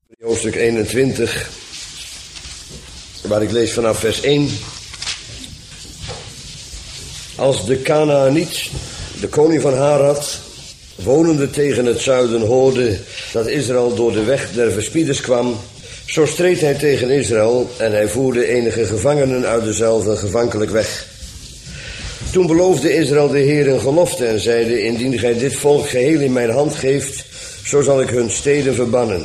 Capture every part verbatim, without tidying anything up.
Hoofdstuk eenentwintig, waar ik lees vanaf vers één. Als de Kanaaniet, de koning van Harad, wonende tegen het zuiden, hoorde dat Israël door de weg der verspieders kwam, zo streed hij tegen Israël en hij voerde enige gevangenen uit dezelfde gevankelijk weg. Toen beloofde Israël de Heer een gelofte en zeide: indien gij dit volk geheel in mijn hand geeft, zo zal ik hun steden verbannen.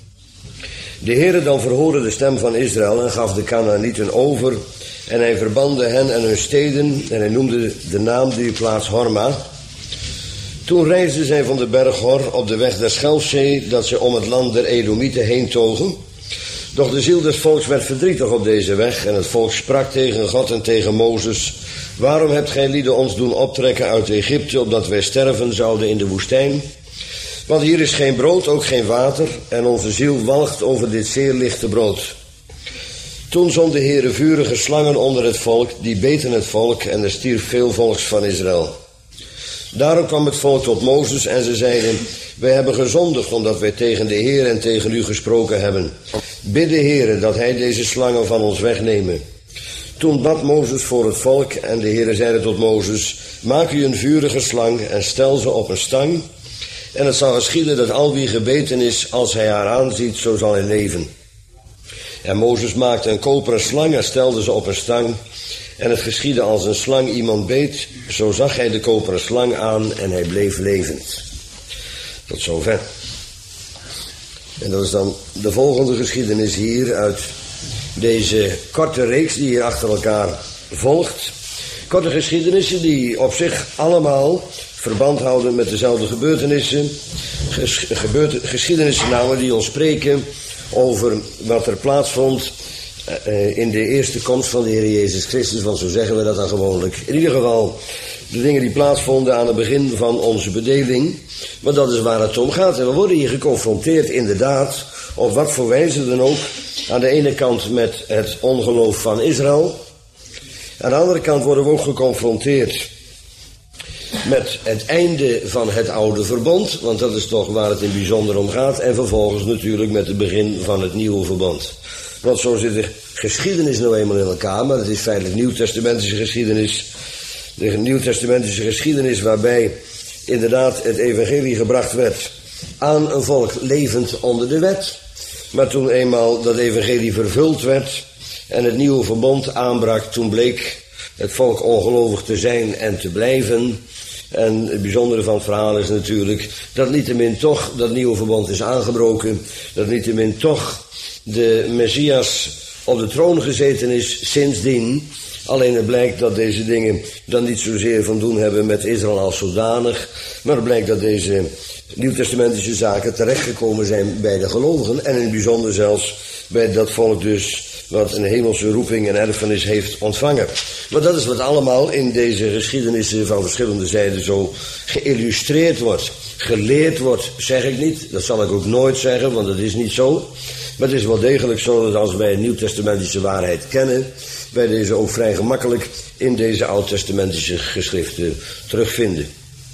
De Heere dan verhoorde de stem van Israël en gaf de Kanaanieten over, en hij verbande hen en hun steden, en hij noemde de naam die plaats Horma. Toen reisden zij van de berg Hor op de weg der Schelfzee, dat ze om het land der Edomieten heen togen. Doch de ziel des volks werd verdrietig op deze weg, en het volk sprak tegen God en tegen Mozes: waarom hebt gij lieden ons doen optrekken uit Egypte, opdat wij sterven zouden in de woestijn? Want hier is geen brood, ook geen water, en onze ziel walgt over dit zeer lichte brood. Toen zond de Heere vurige slangen onder het volk, die beten het volk, en er stierf veel volks van Israël. Daarom kwam het volk tot Mozes en ze zeiden: wij hebben gezondigd, omdat wij tegen de Heer en tegen u gesproken hebben. Bid de Heere dat hij deze slangen van ons wegnemen. Toen bad Mozes voor het volk, en de Heere zeide tot Mozes: maak u een vurige slang en stel ze op een stang. En het zal geschieden dat al wie gebeten is, als hij haar aanziet, zo zal hij leven. En Mozes maakte een koperen slang en stelde ze op een stang. En het geschiedde als een slang iemand beet, zo zag hij de koperen slang aan en hij bleef levend. Tot zover. En dat is dan de volgende geschiedenis hier uit deze korte reeks die hier achter elkaar volgt. Korte geschiedenissen die op zich allemaal verband houden met dezelfde gebeurtenissen. Ges- gebeurt, geschiedenissen namelijk die ons spreken over wat er plaatsvond uh, in de eerste komst van de Heer Jezus Christus. Want zo zeggen we dat dan gewoonlijk. In ieder geval de dingen die plaatsvonden aan het begin van onze bedeling. Maar dat is waar het om gaat. En we worden hier geconfronteerd inderdaad, op wat voor wijze dan ook, aan de ene kant met het ongeloof van Israël. Aan de andere kant worden we ook geconfronteerd met het einde van het oude verbond, want dat is toch waar het in bijzonder om gaat. En vervolgens natuurlijk met het begin van het nieuwe verbond. Want zo zit de geschiedenis nou eenmaal in elkaar, maar het is feitelijk nieuwtestamentische geschiedenis. De nieuwtestamentische geschiedenis waarbij inderdaad het evangelie gebracht werd aan een volk levend onder de wet. Maar toen eenmaal dat evangelie vervuld werd en het nieuwe verbond aanbrak, toen bleek het volk ongelovig te zijn en te blijven. En het bijzondere van het verhaal is natuurlijk dat niettemin toch dat nieuwe verbond is aangebroken. Dat niettemin toch de Messias op de troon gezeten is sindsdien. Alleen het blijkt dat deze dingen dan niet zozeer van doen hebben met Israël als zodanig. Maar het blijkt dat deze nieuwtestamentische zaken terechtgekomen zijn bij de gelovigen. En in het bijzonder zelfs bij dat volk dus wat een hemelse roeping en erfenis heeft ontvangen. Maar dat is wat allemaal in deze geschiedenissen van verschillende zijden zo geïllustreerd wordt. Geleerd wordt, zeg ik niet. Dat zal ik ook nooit zeggen, want dat is niet zo. Maar het is wel degelijk zo dat als wij een nieuwtestamentische waarheid kennen, wij deze ook vrij gemakkelijk in deze oud-testamentische geschriften terugvinden.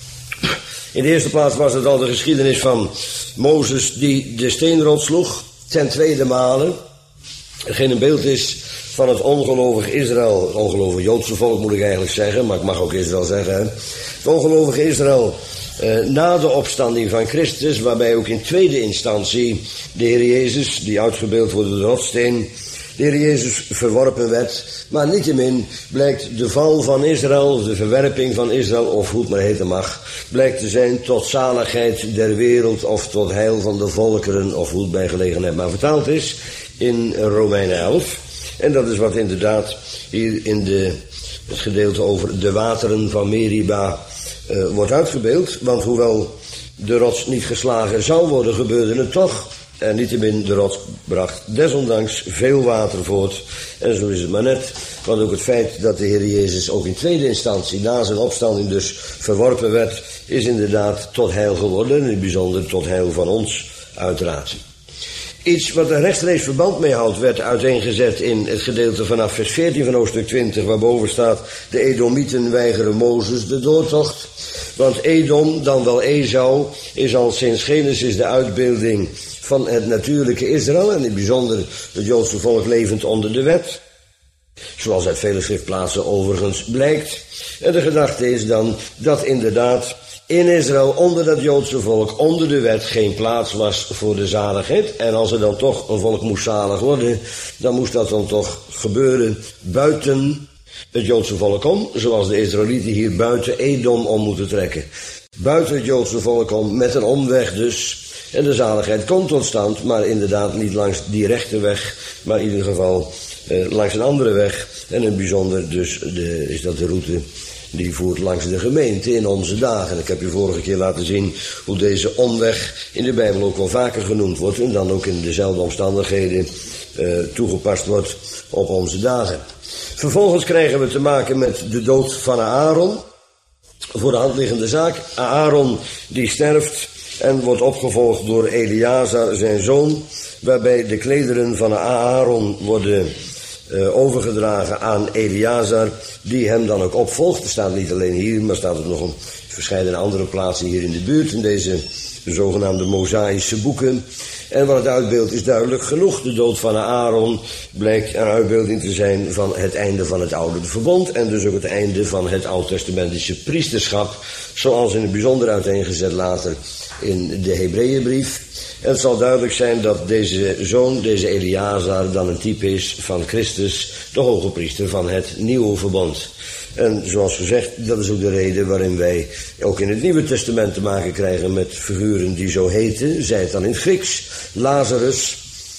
In de eerste plaats was het al de geschiedenis van Mozes die de steenrots sloeg, ten tweede male. Hetgeen een beeld is van het ongelovig Israël, het ongelovig Joodse volk moet ik eigenlijk zeggen, maar ik mag ook Israël zeggen. Hè? Het ongelovige Israël eh, na de opstanding van Christus, waarbij ook in tweede instantie de Heer Jezus, die uitgebeeld wordt door de rotssteen, de Heer Jezus verworpen werd. Maar niettemin blijkt de val van Israël, de verwerping van Israël, of hoe het maar heten mag, blijkt te zijn tot zaligheid der wereld of tot heil van de volkeren, of hoe het bij gelegenheid maar vertaald is, in Romeinen elf. En dat is wat inderdaad hier in de, het gedeelte over de wateren van Meriba uh, wordt uitgebeeld. Want hoewel de rots niet geslagen zou worden, gebeurde het toch. En niettemin, de rots bracht desondanks veel water voort. En zo is het maar net. Want ook het feit dat de Heer Jezus ook in tweede instantie na zijn opstanding dus verworpen werd, is inderdaad tot heil geworden. En in het bijzonder tot heil van ons uiteraard. Iets wat er rechtstreeks verband mee houdt, werd uiteengezet in het gedeelte vanaf vers veertien van hoofdstuk twintig, waarboven staat: de Edomieten weigeren Mozes de doortocht. Want Edom, dan wel Esau, is al sinds Genesis de uitbeelding van het natuurlijke Israël en in het bijzonder het Joodse volk levend onder de wet. Zoals uit vele schriftplaatsen overigens blijkt. En de gedachte is dan dat inderdaad in Israël onder dat Joodse volk, onder de wet, geen plaats was voor de zaligheid. En als er dan toch een volk moest zalig worden, dan moest dat dan toch gebeuren buiten het Joodse volk om. Zoals de Israëlieten hier buiten Edom om moeten trekken. Buiten het Joodse volk om, met een omweg dus. En de zaligheid komt tot stand, maar inderdaad niet langs die rechte weg, maar in ieder geval eh, langs een andere weg. En in het bijzonder dus de, is dat de route die voert langs de gemeente in onze dagen. En ik heb u vorige keer laten zien hoe deze omweg in de Bijbel ook wel vaker genoemd wordt en dan ook in dezelfde omstandigheden eh, toegepast wordt op onze dagen. Vervolgens krijgen we te maken met de dood van Aaron. Voor de hand liggende zaak. Aaron die sterft en wordt opgevolgd door Eleazar, zijn zoon, waarbij de klederen van Aaron worden uh, overgedragen aan Eleazar, die hem dan ook opvolgt. Er staat niet alleen hier, maar staat ook nog op verschillende andere plaatsen hier in de buurt, in deze zogenaamde Mosaïsche boeken. En wat het uitbeeld is duidelijk genoeg. De dood van Aaron blijkt een uitbeelding te zijn van het einde van het oude verbond en dus ook het einde van het oud-testamentische priesterschap, zoals in het bijzonder uiteengezet later in de Hebreeënbrief. En het zal duidelijk zijn dat deze zoon, deze Eleazar, dan een type is van Christus, de hoge priester van het nieuwe verbond. En zoals gezegd, dat is ook de reden waarin wij ook in het Nieuwe Testament te maken krijgen met figuren die zo heten, zij het dan in het Grieks, Lazarus,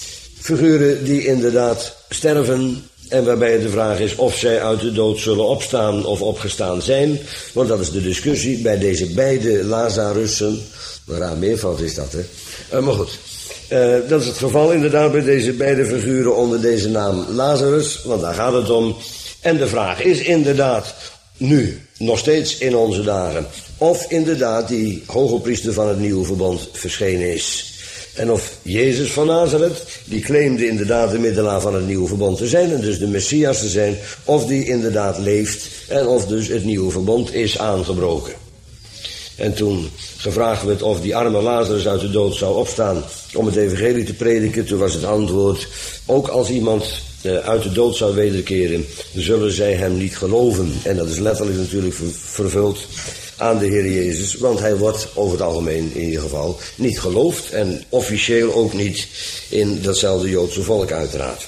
figuren die inderdaad sterven en waarbij de vraag is of zij uit de dood zullen opstaan of opgestaan zijn, want dat is de discussie bij deze beide Lazarussen. Een raar meervoud is dat, hè? Uh, maar goed, uh, dat is het geval inderdaad bij deze beide figuren onder deze naam Lazarus, want daar gaat het om. En de vraag is inderdaad nu, nog steeds in onze dagen, of inderdaad die hoge priester van het nieuwe verbond verschenen is. En of Jezus van Nazareth, die claimde inderdaad de middelaar van het nieuwe verbond te zijn en dus de Messias te zijn, of die inderdaad leeft en of dus het nieuwe verbond is aangebroken. En toen gevraagd werd of die arme Lazarus uit de dood zou opstaan om het evangelie te prediken, toen was het antwoord, ook als iemand uh, uit de dood zou wederkeren, zullen zij hem niet geloven. En dat is letterlijk natuurlijk vervuld aan de Heer Jezus, want hij wordt over het algemeen in ieder geval niet geloofd en officieel ook niet in datzelfde Joodse volk uiteraard.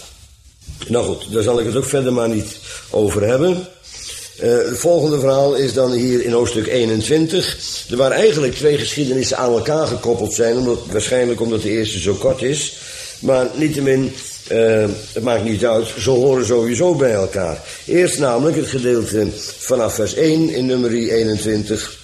Nou goed, daar zal ik het ook verder maar niet over hebben. Uh, het volgende verhaal is dan hier in hoofdstuk eenentwintig. Er waren eigenlijk twee geschiedenissen aan elkaar gekoppeld zijn, omdat, waarschijnlijk omdat de eerste zo kort is. Maar niettemin, uh, het maakt niet uit, ze horen sowieso bij elkaar. Eerst namelijk het gedeelte vanaf vers één in nummerie eenentwintig,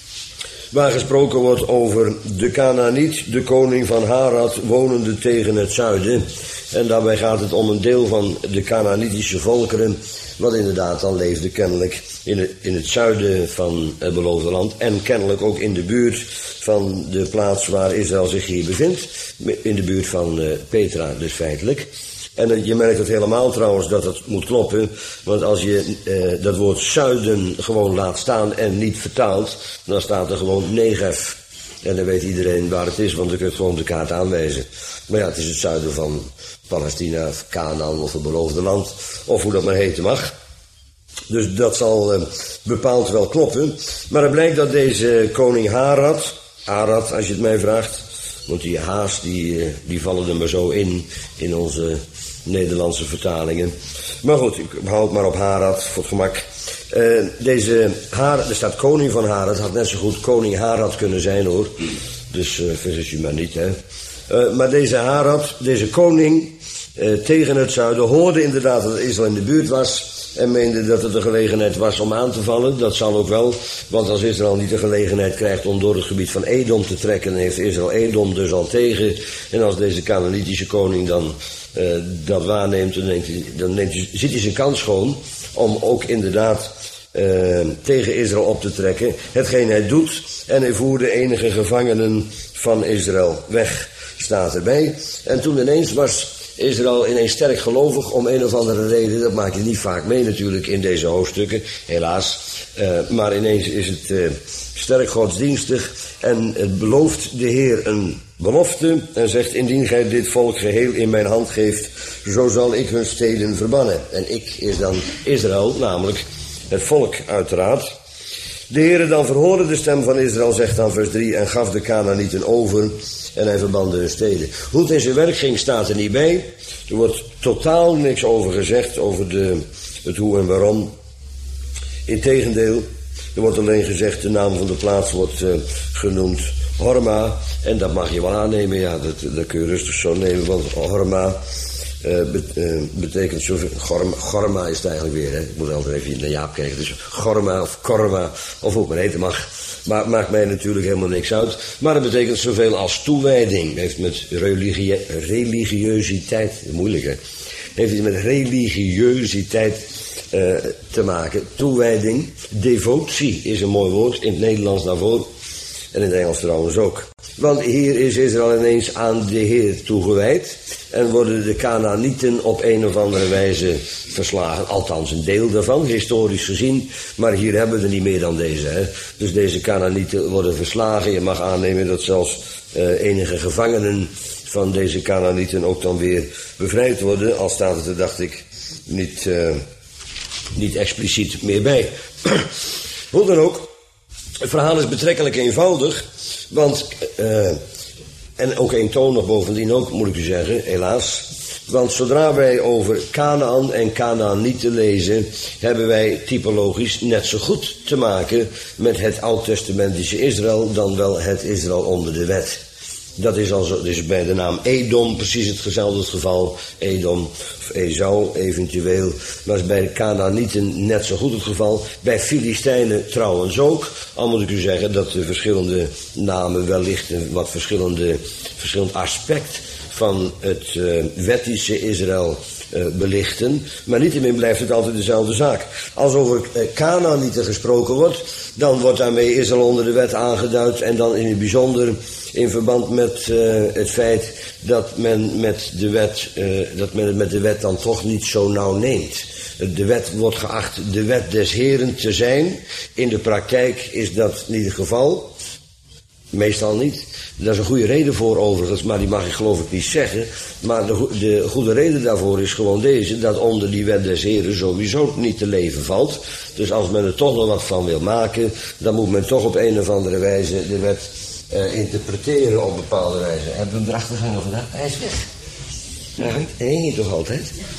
waar gesproken wordt over de Kanaaniet, de koning van Harad, wonende tegen het zuiden. En daarbij gaat het om een deel van de Kanaanitische volkeren, wat inderdaad dan leefde kennelijk in het, in het zuiden van het beloofde land en kennelijk ook in de buurt van de plaats waar Israël zich hier bevindt, in de buurt van uh, Petra dus feitelijk. En uh, je merkt het helemaal trouwens dat het moet kloppen, want als je uh, dat woord zuiden gewoon laat staan en niet vertaalt, dan staat er gewoon Negev. En dan weet iedereen waar het is, want dan kun je het gewoon op de kaart aanwijzen. Maar ja, het is het zuiden van Palestina, of Canaan, of het beloofde land, of hoe dat maar heten mag. Dus dat zal uh, bepaald wel kloppen. Maar het blijkt dat deze koning Harad, Harad als je het mij vraagt, want die ha's die, uh, die vallen er maar zo in, in onze Nederlandse vertalingen. Maar goed, ik hou het maar op Harad voor het gemak. Uh, deze Harad, er staat koning van Harad, had net zo goed koning Harad kunnen zijn hoor. Dus uh, vergis je maar niet, hè. Uh, maar deze Harad, deze koning uh, tegen het zuiden, hoorde inderdaad dat Israël in de buurt was en meende dat het de gelegenheid was om aan te vallen. Dat zal ook wel, want als Israël niet de gelegenheid krijgt om door het gebied van Edom te trekken, dan heeft Israël Edom dus al tegen. En als deze Kanaanitische koning dan uh, dat waarneemt, dan, denkt hij, dan neemt hij, ziet hij zijn kans schoon om ook inderdaad uh, tegen Israël op te trekken. Hetgeen hij doet, en hij voerde enige gevangenen van Israël weg, staat erbij. En toen ineens was Israël ineens sterk gelovig om een of andere reden. Dat maak je niet vaak mee natuurlijk in deze hoofdstukken, helaas. Uh, maar ineens is het uh, sterk godsdienstig en het belooft de Heer een belofte en zegt: indien gij dit volk geheel in mijn hand geeft, zo zal ik hun steden verbannen. En ik is dan Israël, namelijk het volk uiteraard. De Heere dan verhoorde de stem van Israël, zegt dan vers drie, en gaf de Kanaanieten over en hij verbande hun steden. Hoe het in zijn werk ging staat er niet bij. Er wordt totaal niks over gezegd, over de, het hoe en waarom. Integendeel, er wordt alleen gezegd, de naam van de plaats wordt uh, genoemd Horma. En dat mag je wel aannemen, ja, dat, dat kun je rustig zo nemen, want Horma uh, bet, uh, betekent zoveel. Gorma, Gorma is het eigenlijk weer, hè. Ik moet altijd even naar Jaap kijken. Dus Gorma of Korma, of hoe het maar heten mag. Maar maakt mij natuurlijk helemaal niks uit. Maar het betekent zoveel als toewijding. Het heeft met religie, religieusiteit, moeilijk hè. Heeft iets met religieusiteit uh, te maken. Toewijding, devotie is een mooi woord, in het Nederlands daarvoor. En in het Engels trouwens ook. Want hier is Israël ineens aan de Heer toegewijd. En worden de Kanaanieten op een of andere wijze verslagen. Althans een deel daarvan, historisch gezien. Maar hier hebben we er niet meer dan deze. Hè? Dus deze Kanaanieten worden verslagen. Je mag aannemen dat zelfs uh, enige gevangenen van deze Kanaanieten ook dan weer bevrijd worden. Al staat het er, dacht ik, niet, uh, niet expliciet meer bij. Hoe dan ook. Het verhaal is betrekkelijk eenvoudig, want, uh, en ook eentonig bovendien ook, moet ik u zeggen, helaas. Want zodra wij over Kanaan en Kanaanieten lezen, hebben wij typologisch net zo goed te maken met het oud-testamentische Israël dan wel het Israël onder de wet. Dat is, al zo, dus bij de naam Edom precies hetzelfde het geval. Edom of Esau eventueel. Maar is bij de Kanaanieten net zo goed het geval. Bij Filistijnen trouwens ook. Al moet ik u zeggen dat de verschillende namen wellicht een wat verschillende, verschillend aspect van het uh, wettische Israël uh, belichten. Maar niettemin blijft het altijd dezelfde zaak. Als over uh, Kanaanieten gesproken wordt, dan wordt daarmee Israël onder de wet aangeduid. En dan in het bijzonder in verband met uh, het feit dat men met de wet, uh, dat men het met de wet dan toch niet zo nauw neemt. De wet wordt geacht de wet des Heren te zijn. In de praktijk is dat niet het geval. Meestal niet. Daar is een goede reden voor overigens, maar die mag ik geloof ik niet zeggen. Maar de, de goede reden daarvoor is gewoon deze, dat onder die wet des Heren sowieso niet te leven valt. Dus als men er toch nog wat van wil maken, dan moet men toch op een of andere wijze de wet uh, interpreteren op bepaalde wijze. Hebben we hem erachter gehangen vandaag? Hij is weg. Hij hangt, hij hing hier toch altijd?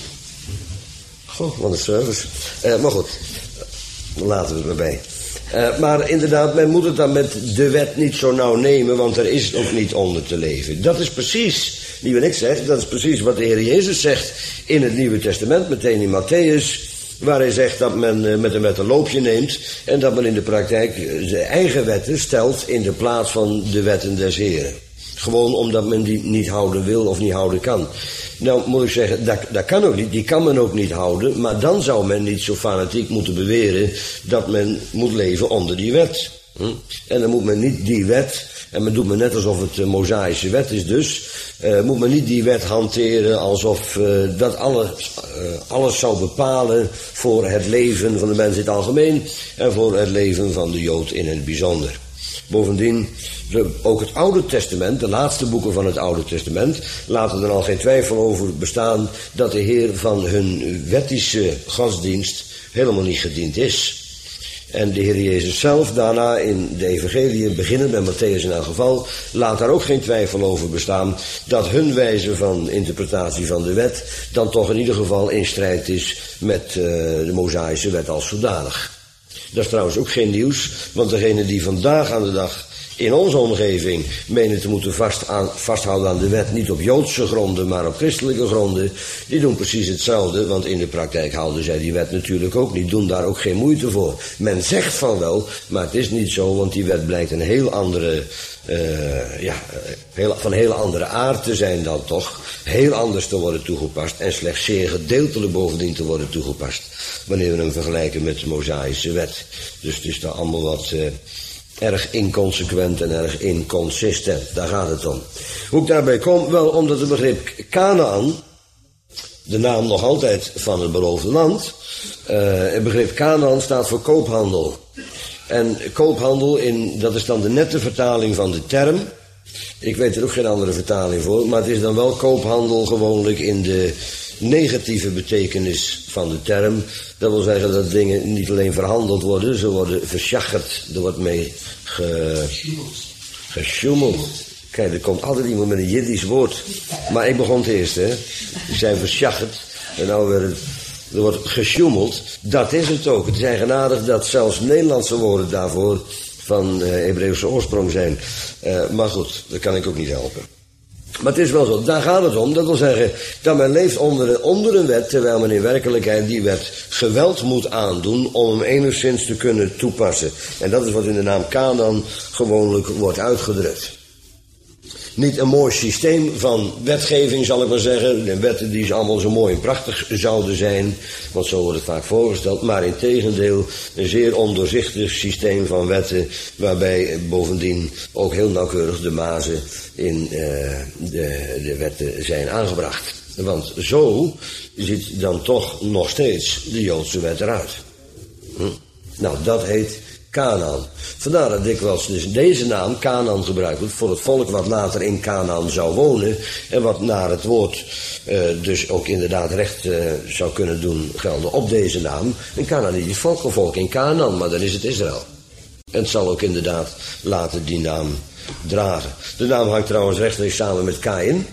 Goh, wat een service. Uh, maar goed, laten we het maar bij. Uh, maar inderdaad, men moet het dan met de wet niet zo nauw nemen, want er is ook niet onder te leven. Dat is precies, niet wat ik zeg, dat is precies wat de Heer Jezus zegt in het Nieuwe Testament, meteen in Matthäus, waar hij zegt dat men uh, met de wet een loopje neemt en dat men in de praktijk zijn eigen wetten stelt in de plaats van de wetten des Heren. Gewoon omdat men die niet houden wil of niet houden kan. Nou moet ik zeggen, dat, dat kan ook niet, die kan men ook niet houden, maar dan zou men niet zo fanatiek moeten beweren dat men moet leven onder die wet. Hm? En dan moet men niet die wet, en men doet men net alsof het een Mosaïsche wet is dus, uh, moet men niet die wet hanteren alsof uh, dat alles, uh, alles zou bepalen voor het leven van de mens in het algemeen en voor het leven van de Jood in het bijzonder. Bovendien, ook het Oude Testament, de laatste boeken van het Oude Testament, laten er al geen twijfel over bestaan dat de Heer van hun wettische godsdienst helemaal niet gediend is. En de Heer Jezus zelf daarna in de evangeliën, beginnen met Matthäus in elk geval, laat daar ook geen twijfel over bestaan dat hun wijze van interpretatie van de wet dan toch in ieder geval in strijd is met uh, de Mosaïsche wet als zodanig. Dat is trouwens ook geen nieuws, want degenen die vandaag aan de dag in onze omgeving menen te moeten vast aan, vasthouden aan de wet, niet op Joodse gronden, maar op christelijke gronden, die doen precies hetzelfde, want in de praktijk houden zij die wet natuurlijk ook niet, doen daar ook geen moeite voor. Men zegt van wel, maar het is niet zo, want die wet blijkt een heel andere, uh, ja, heel, van heel andere aard te zijn dan toch, heel anders te worden toegepast en slechts zeer gedeeltelijk bovendien te worden toegepast, wanneer we hem vergelijken met de Mosaïsche wet. Dus het is daar allemaal wat Uh, erg inconsequent en erg inconsistent. Daar gaat het om. Hoe ik daarbij kom? Wel omdat het begrip Kanaan de naam nog altijd van het beloofde land. Uh, het begrip Canaan staat voor koophandel. En koophandel, in, dat is dan de nette vertaling van de term. Ik weet er ook geen andere vertaling voor, maar het is dan wel koophandel gewoonlijk in de negatieve betekenis van de term. Dat wil zeggen dat dingen niet alleen verhandeld worden, ze worden verschacherd. Er wordt mee ge... gesjoemeld. Kijk, er komt altijd iemand met een Jiddisch woord. Maar ik begon het eerst, hè. Die zijn verschacherd. En nou werd het... Er wordt gesjoemeld. Dat is het ook. Het is eigenaardig dat zelfs Nederlandse woorden daarvoor van uh, Hebreeuwse oorsprong zijn. Uh, maar goed, dat kan ik ook niet helpen. Maar het is wel zo, daar gaat het om. Dat wil zeggen dat men leeft onder, onder een wet, terwijl men in werkelijkheid die wet geweld moet aandoen om hem enigszins te kunnen toepassen. En dat is wat in de naam Canaan gewoonlijk wordt uitgedrukt. Niet een mooi systeem van wetgeving, zal ik maar zeggen. De wetten die ze allemaal zo mooi en prachtig zouden zijn. Want zo wordt het vaak voorgesteld. Maar in tegendeel een zeer ondoorzichtig systeem van wetten. Waarbij bovendien ook heel nauwkeurig de mazen in uh, de, de wetten zijn aangebracht. Want zo ziet dan toch nog steeds de Joodse wet eruit. Hm? Nou, dat heet Canaan. Vandaar dat dikwijls dus deze naam Canaan gebruikt wordt voor het volk wat later in Canaan zou wonen en wat naar het woord uh, dus ook inderdaad recht uh, zou kunnen doen gelden op deze naam. Een Canaanitisch volk, een volk in Canaan, maar dan is het Israël. En het zal ook inderdaad later die naam dragen. De naam hangt trouwens rechtstreeks samen met Kaïn,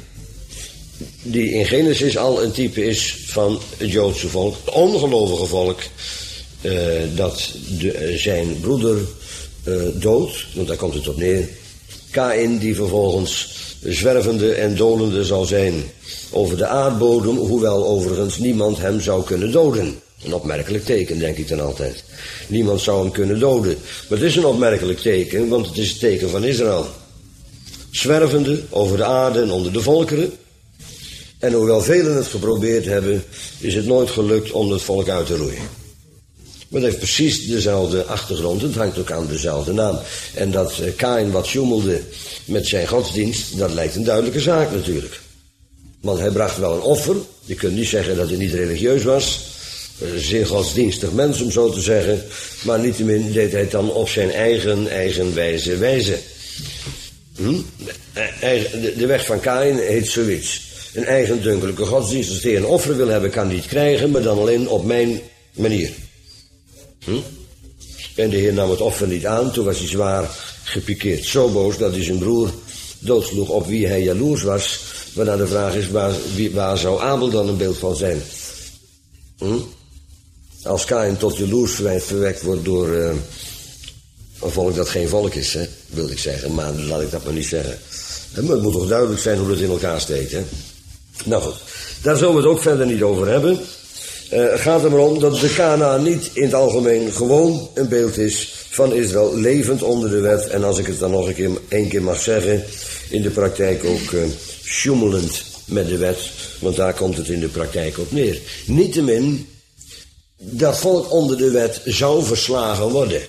die in Genesis al een type is van het Joodse volk, het ongelovige volk. Uh, dat de, zijn broeder uh, doodt, want daar komt het op neer. Kaïn die vervolgens zwervende en dolende zal zijn over de aardbodem, hoewel overigens niemand hem zou kunnen doden. Een opmerkelijk teken, denk ik dan altijd. Niemand zou hem kunnen doden. Maar het is een opmerkelijk teken, want het is het teken van Israël. Zwervende over de aarde en onder de volkeren. En hoewel velen het geprobeerd hebben, is het nooit gelukt om het volk uit te roeien. Maar het heeft precies dezelfde achtergrond. Het hangt ook aan dezelfde naam. En dat uh, Kaïn wat sjoemelde met zijn godsdienst, dat lijkt een duidelijke zaak natuurlijk. Want hij bracht wel een offer. Je kunt niet zeggen dat hij niet religieus was. Een zeer godsdienstig mens om zo te zeggen. Maar niettemin deed hij het dan op zijn eigen, eigenwijze wijze. Hm? De, de weg van Kaïn heet zoiets. Een eigendunkelijke godsdienst. Als hij een offer wil hebben, kan hij het krijgen, maar dan alleen op mijn manier. Hm? En de Heer nam het offer niet aan, toen was hij zwaar gepikeerd. Zo boos dat hij zijn broer doodsloeg op wie hij jaloers was. Waarna de vraag is, waar, wie, waar zou Abel dan een beeld van zijn? Hm? Als Kaïn tot jaloersheid verwekt wordt door uh, een volk dat geen volk is, hè, wilde ik zeggen. Maar laat ik dat maar niet zeggen. Maar het moet toch duidelijk zijn hoe het in elkaar steekt. Hè? Nou goed, daar zullen we het ook verder niet over hebben. Uh, het gaat er maar om dat de Canaan niet in het algemeen gewoon een beeld is van Israël, levend onder de wet. En als ik het dan nog een keer, één keer mag zeggen, in de praktijk ook uh, sjoemelend met de wet. Want daar komt het in de praktijk op neer. Niettemin, dat volk onder de wet zou verslagen worden.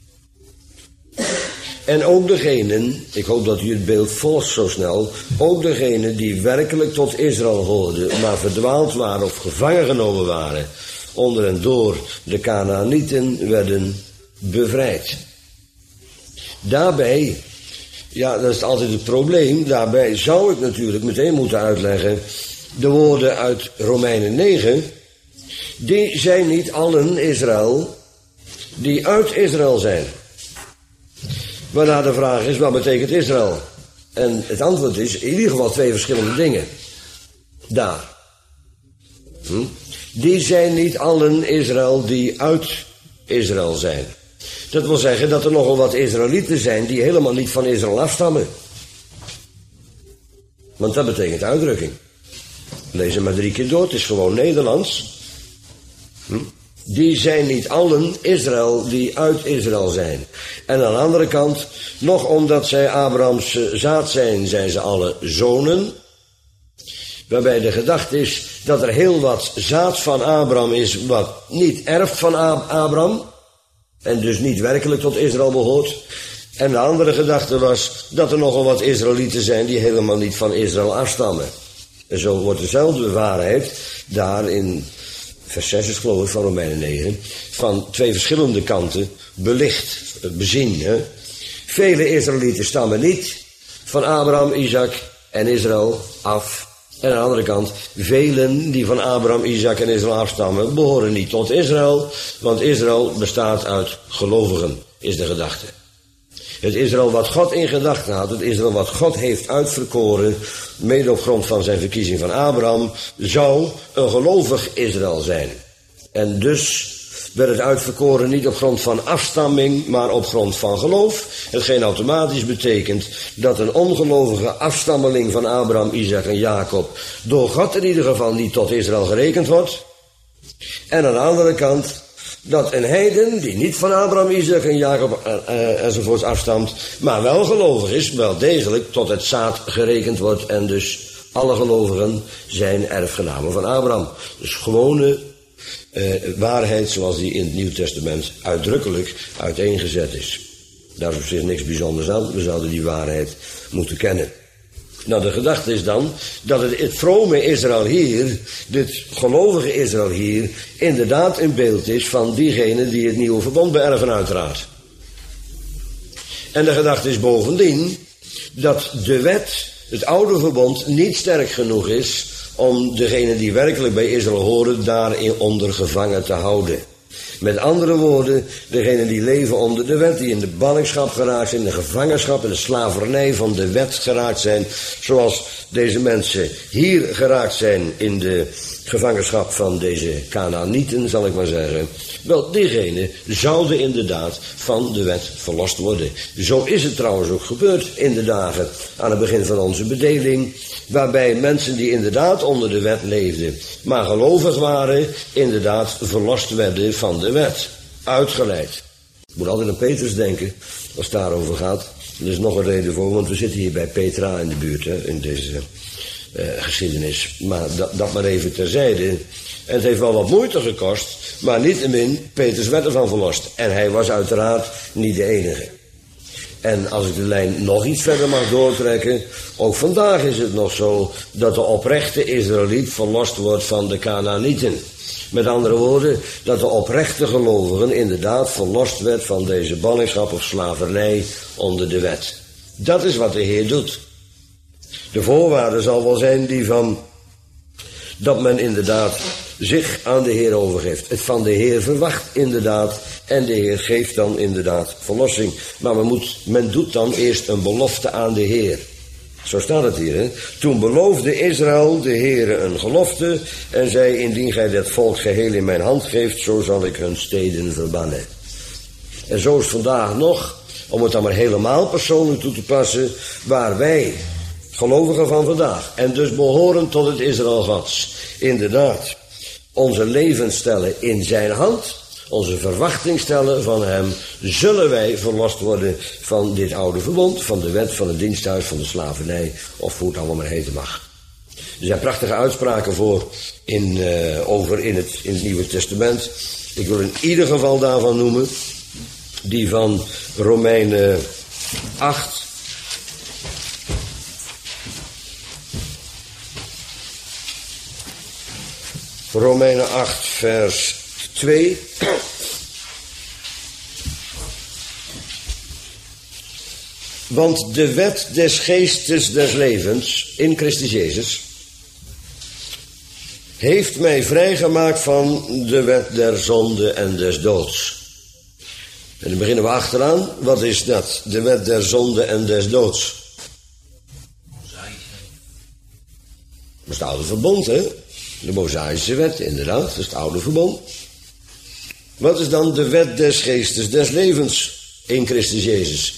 En ook degenen, ik hoop dat u het beeld volgt zo snel, ook degenen die werkelijk tot Israël hoorden, maar verdwaald waren of gevangen genomen waren, onder en door de Kanaanieten werden bevrijd. Daarbij, ja, dat is altijd het probleem, daarbij zou ik natuurlijk meteen moeten uitleggen, de woorden uit Romeinen negen, die zijn niet allen Israël, die uit Israël zijn. Waarna de vraag is, wat betekent Israël? En het antwoord is in ieder geval twee verschillende dingen. Daar. Hm? Die zijn niet allen Israël die uit Israël zijn. Dat wil zeggen dat er nogal wat Israëlieten zijn die helemaal niet van Israël afstammen. Want dat betekent uitdrukking. Lees hem maar drie keer door, het is gewoon Nederlands. Hm? Die zijn niet allen Israël die uit Israël zijn. En aan de andere kant, nog omdat zij Abrahams zaad zijn, zijn ze alle zonen. Waarbij de gedachte is dat er heel wat zaad van Abraham is wat niet erft van Abraham. En dus niet werkelijk tot Israël behoort. En de andere gedachte was dat er nogal wat Israëlieten zijn die helemaal niet van Israël afstammen. En zo wordt dezelfde waarheid daar in vers zes is geloof ik van Romeinen negen, van twee verschillende kanten belicht, bezien. Hè? Vele Israëlieten stammen niet van Abraham, Isaac en Israël af. En aan de andere kant, velen die van Abraham, Isaac en Israël afstammen, behoren niet tot Israël, want Israël bestaat uit gelovigen, is de gedachte. Het Israël wat God in gedachten had, het Israël wat God heeft uitverkoren, mede op grond van zijn verkiezing van Abraham, zou een gelovig Israël zijn. En dus werd het uitverkoren niet op grond van afstamming, maar op grond van geloof. Hetgeen automatisch betekent dat een ongelovige afstammeling van Abraham, Isaac en Jacob door God in ieder geval niet tot Israël gerekend wordt. En aan de andere kant dat een heiden die niet van Abraham, Isaac en Jacob uh, uh, enzovoorts afstamt, maar wel gelovig is, wel degelijk tot het zaad gerekend wordt. En dus alle gelovigen zijn erfgenamen van Abraham. Dus gewone uh, waarheid zoals die in het Nieuw Testament uitdrukkelijk uiteengezet is. Daar is op zich niks bijzonders aan. We zouden die waarheid moeten kennen. Nou, de gedachte is dan dat het, het vrome Israël hier, dit gelovige Israël hier, inderdaad een beeld is van diegenen die het nieuwe verbond beërven uiteraard. En de gedachte is bovendien dat de wet, het oude verbond, niet sterk genoeg is om degenen die werkelijk bij Israël horen daarin onder gevangen te houden. Met andere woorden, degenen die leven onder de wet, die in de ballingschap geraakt zijn, in de gevangenschap en de slavernij van de wet geraakt zijn, zoals deze mensen hier geraakt zijn in de gevangenschap van deze Kanaanieten, zal ik maar zeggen. Wel, diegenen zouden inderdaad van de wet verlost worden. Zo is het trouwens ook gebeurd in de dagen aan het begin van onze bedeling, waarbij mensen die inderdaad onder de wet leefden, maar gelovig waren, inderdaad verlost werden van de wet. Uitgeleid. Ik moet altijd aan Petrus denken, als het daarover gaat. Er is nog een reden voor, want we zitten hier bij Petra in de buurt, hè, in deze uh, geschiedenis. Maar dat, dat maar even terzijde. En het heeft wel wat moeite gekost, maar niettemin, Petrus werd ervan verlost. En hij was uiteraard niet de enige. En als ik de lijn nog iets verder mag doortrekken, ook vandaag is het nog zo dat de oprechte Israëliet verlost wordt van de Kanaanieten. Met andere woorden, dat de oprechte gelovigen inderdaad verlost werd van deze ballingschap of slavernij onder de wet. Dat is wat de Heer doet. De voorwaarde zal wel zijn die van dat men inderdaad zich aan de Heer overgeeft. Het van de Heer verwacht inderdaad en de Heer geeft dan inderdaad verlossing. Maar men, moet, men doet dan eerst een belofte aan de Heer. Zo staat het hier, hè. Toen beloofde Israël de Heere een gelofte en zei, indien gij dit volk geheel in mijn hand geeft, zo zal ik hun steden verbannen. En zo is vandaag nog, om het dan maar helemaal persoonlijk toe te passen, waar wij, gelovigen van vandaag, en dus behoren tot het Israël Gods, inderdaad, onze leven stellen in zijn hand, onze verwachting stellen van hem, zullen wij verlost worden van dit oude verbond, van de wet, van het diensthuis, van de slavernij, of hoe het allemaal maar heten mag. Er zijn prachtige uitspraken voor in, uh, over in het, in het Nieuwe Testament. Ik wil in ieder geval daarvan noemen, die van Romeinen acht. Romeinen acht, vers twee. Want de wet des geestes des levens in Christus Jezus heeft mij vrijgemaakt van de wet der zonde en des doods. En dan beginnen we achteraan. Wat is dat? De wet der zonde en des doods. Dat is het oude verbond, hè? De Mosaïsche wet, inderdaad, dat is het oude verbond. Wat is dan de wet des geestes des levens in Christus Jezus?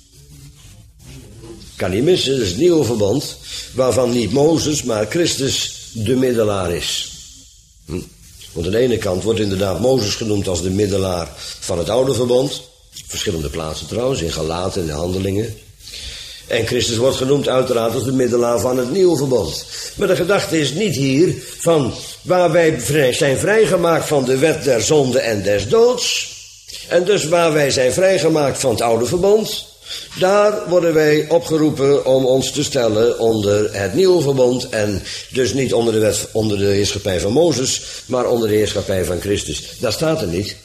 Kan niet missen, dat is het nieuwe verbond, waarvan niet Mozes, maar Christus de middelaar is. Hm? Want aan de ene kant wordt inderdaad Mozes genoemd als de middelaar van het oude verbond. Verschillende plaatsen trouwens, in Galaten en in Handelingen. En Christus wordt genoemd uiteraard als de middelaar van het nieuwe verbond. Maar de gedachte is niet hier van waar wij zijn vrijgemaakt van de wet der zonde en des doods. En dus waar wij zijn vrijgemaakt van het oude verbond. Daar worden wij opgeroepen om ons te stellen onder het nieuwe verbond en dus niet onder de, wet, onder de heerschappij van Mozes, maar onder de heerschappij van Christus. Dat staat er niet.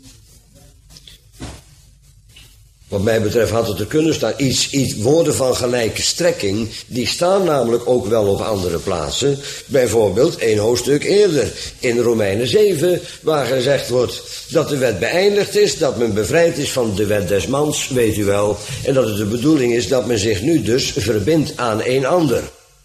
Wat mij betreft had het er kunnen staan. Iets, iets woorden van gelijke strekking, die staan namelijk ook wel op andere plaatsen. Bijvoorbeeld één hoofdstuk eerder, in Romeinen zeven, waar gezegd wordt dat de wet beëindigd is, dat men bevrijd is van de wet des mans, weet u wel. En dat het de bedoeling is dat men zich nu dus verbindt aan een ander.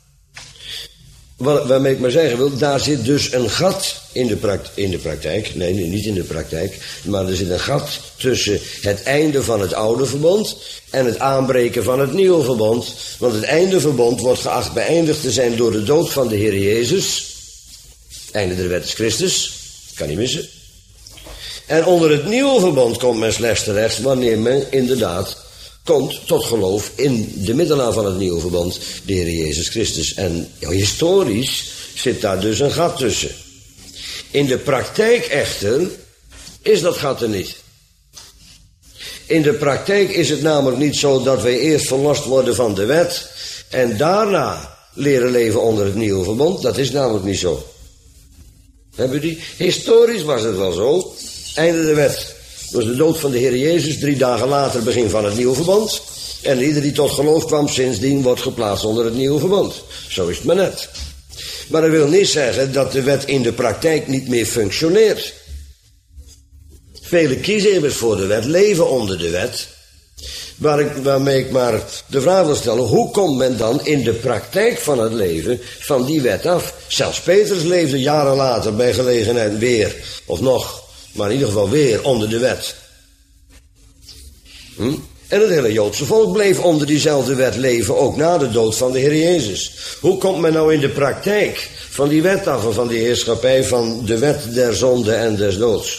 Wat, waarmee ik maar zeggen wil, daar zit dus een gat in de, pract- in de praktijk. Nee, nee, niet in de praktijk. Maar er zit een gat tussen het einde van het oude verbond en het aanbreken van het nieuwe verbond. Want het einde verbond wordt geacht beëindigd te zijn door de dood van de Heer Jezus. Einde der wet is Christus. Kan niet missen. En onder het nieuwe verbond komt men slechts terecht wanneer men inderdaad komt tot geloof in de middelaar van het nieuwe verbond, de Heer Jezus Christus. En historisch zit daar dus een gat tussen. In de praktijk echter is dat gat er niet. In de praktijk is het namelijk niet zo dat wij eerst verlost worden van de wet en daarna leren leven onder het nieuwe verbond. Dat is namelijk niet zo. Hebben die? Historisch was het wel zo. Einde de wet. Dat was de dood van de Heer Jezus, drie dagen later begin van het nieuwe verbond. En ieder die tot geloof kwam sindsdien wordt geplaatst onder het nieuwe verbond. Zo is het maar net. Maar dat wil niet zeggen dat de wet in de praktijk niet meer functioneert. Vele kieshebbers voor de wet leven onder de wet. Waar ik, waarmee ik maar de vraag wil stellen, hoe komt men dan in de praktijk van het leven van die wet af? Zelfs Petrus leefde jaren later bij gelegenheid weer, of nog, maar in ieder geval weer onder de wet. Hm? En het hele Joodse volk bleef onder diezelfde wet leven, ook na de dood van de Heer Jezus. Hoe komt men nou in de praktijk van die wet af, van die heerschappij van de wet der zonde en des doods?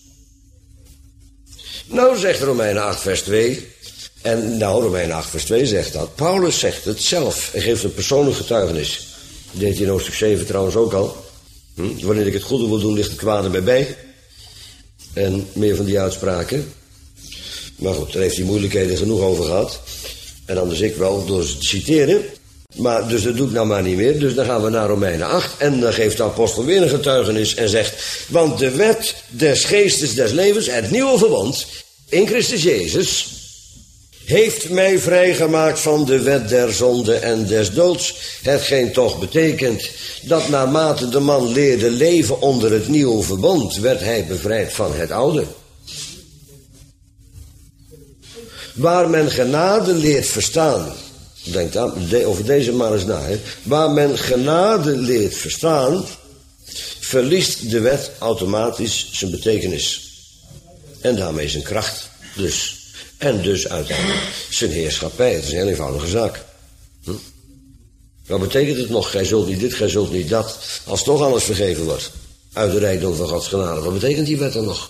Nou, zegt Romeinen acht vers twee, en nou, Romeinen acht vers twee zegt dat. Paulus zegt het zelf en geeft een persoonlijk getuigenis. Dat deed hij in hoofdstuk zeven trouwens ook al. Hm? Wanneer ik het goede wil doen, ligt het kwade mij bij. En meer van die uitspraken. Maar goed, daar heeft hij moeilijkheden genoeg over gehad. En anders ik wel door ze te citeren. Maar dus dat doe ik nou maar niet meer. Dus dan gaan we naar Romeinen acht. En dan geeft de apostel weer een getuigenis en zegt: want de wet des geestes des levens, het nieuwe verbond in Christus Jezus, heeft mij vrijgemaakt van de wet der zonde en des doods. Hetgeen toch betekent dat naarmate de man leerde leven onder het nieuwe verbond, werd hij bevrijd van het oude. Waar men genade leert verstaan, denk aan, over deze maar eens na, hè. Waar men genade leert verstaan, verliest de wet automatisch zijn betekenis. En daarmee zijn kracht dus. En dus uiteindelijk zijn heerschappij. Het is een heel eenvoudige zaak. Hm? Wat betekent het nog? Gij zult niet dit, gij zult niet dat. Als toch alles vergeven wordt. Uit de rijkdom van Gods genade. Wat betekent die wet dan nog?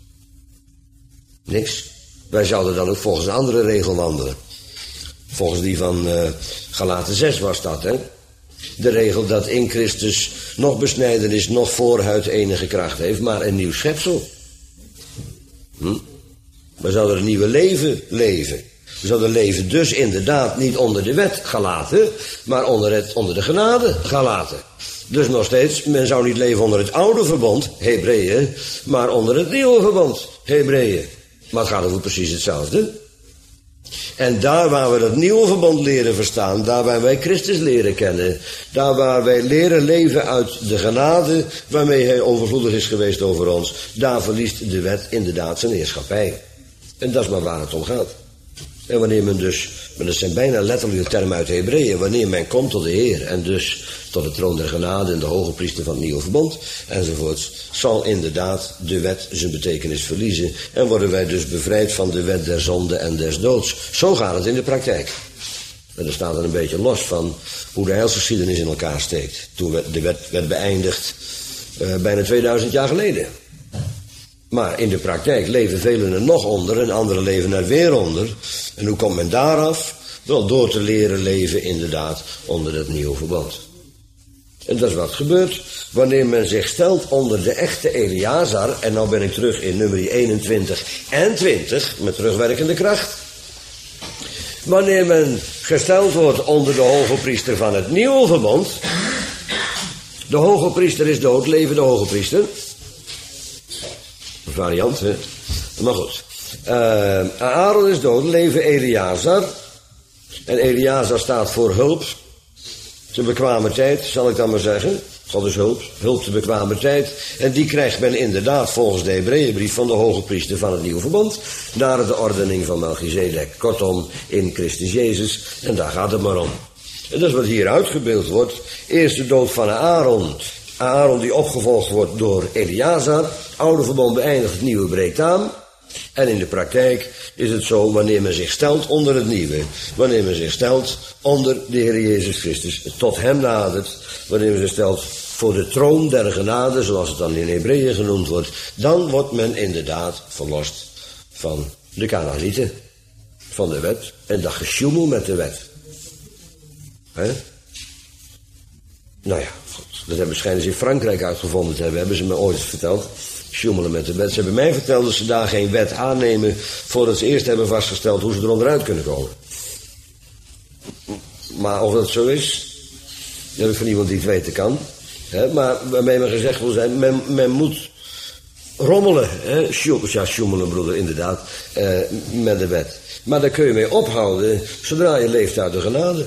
Niks. Wij zouden dan ook volgens een andere regel wandelen. Volgens die van uh, Galaten zes was dat, hè? De regel dat in Christus nog besnijdenis, nog voorhuid enige kracht heeft, maar een nieuw schepsel. Hm? We zouden een nieuwe leven leven. We zouden leven dus inderdaad niet onder de wet Galaten, maar onder, het, onder de genade Galaten. Dus nog steeds, men zou niet leven onder het oude verbond, Hebreeën, maar onder het nieuwe verbond, Hebreeën. Maar het gaat over precies hetzelfde. En daar waar we dat nieuwe verbond leren verstaan, daar waar wij Christus leren kennen, daar waar wij leren leven uit de genade waarmee hij overvloedig is geweest over ons, daar verliest de wet inderdaad zijn heerschappij. En dat is maar waar het om gaat. En wanneer men dus, maar dat zijn bijna letterlijke termen uit Hebreeën, wanneer men komt tot de Heer en dus tot de troon der genade en de hoge priester van het nieuwe verbond enzovoorts, zal inderdaad de wet zijn betekenis verliezen en worden wij dus bevrijd van de wet der zonde en des doods. Zo gaat het in de praktijk. En dat staat er een beetje los van hoe de heilsgeschiedenis in elkaar steekt. Toen de wet werd beëindigd uh, bijna tweeduizend jaar geleden. Maar in de praktijk leven velen er nog onder en anderen leven er weer onder. En hoe komt men daar af? Wel door te leren leven inderdaad onder het nieuwe verbond. En dat is wat gebeurt wanneer men zich stelt onder de echte Eleazar. En nou ben ik terug in nummer eenentwintig en twintig met terugwerkende kracht. Wanneer men gesteld wordt onder de hoge priester van het nieuwe verbond. De hoge priester is dood, leven de hoge priester. Een variant, hè. Maar goed. Uh, Aaron is dood, leven Eleazar. En Eleazar staat voor hulp. Te bekwame tijd, zal ik dan maar zeggen. God is hulp, hulp te bekwame tijd. En die krijgt men inderdaad volgens de Hebreeënbrief van de hoge priester van het nieuwe verbond. Naar de ordening van Melchizedek. Kortom, in Christus Jezus. En daar gaat het maar om. En dat is wat hier uitgebeeld wordt. Eerst de dood van Aaron. Aaron die opgevolgd wordt door Eleazar. Het oude verbond beëindigt, het nieuwe breekt aan. En in de praktijk is het zo, wanneer men zich stelt onder het nieuwe, wanneer men zich stelt onder de Heer Jezus Christus, tot hem nadert, wanneer men zich stelt voor de troon der genade, zoals het dan in Hebreeën genoemd wordt, dan wordt men inderdaad verlost van de Kanaanieten, van de wet, en dat gesjoemel met de wet. Hè? Nou ja, goed, dat hebben schijnen ze in Frankrijk uitgevonden te hebben, hebben ze me ooit verteld. Sjoemelen met de wet. Ze hebben mij verteld dat ze daar geen wet aannemen voordat ze eerst hebben vastgesteld hoe ze er onderuit kunnen komen. Maar of dat zo is, dat heb ik van iemand die het weten kan. Hè, maar waarmee men gezegd wil zijn, men, men moet rommelen. Hè, sjoemelen, ja, sjoemelen broeder, inderdaad, eh, met de wet. Maar daar kun je mee ophouden zodra je leeft uit de genade.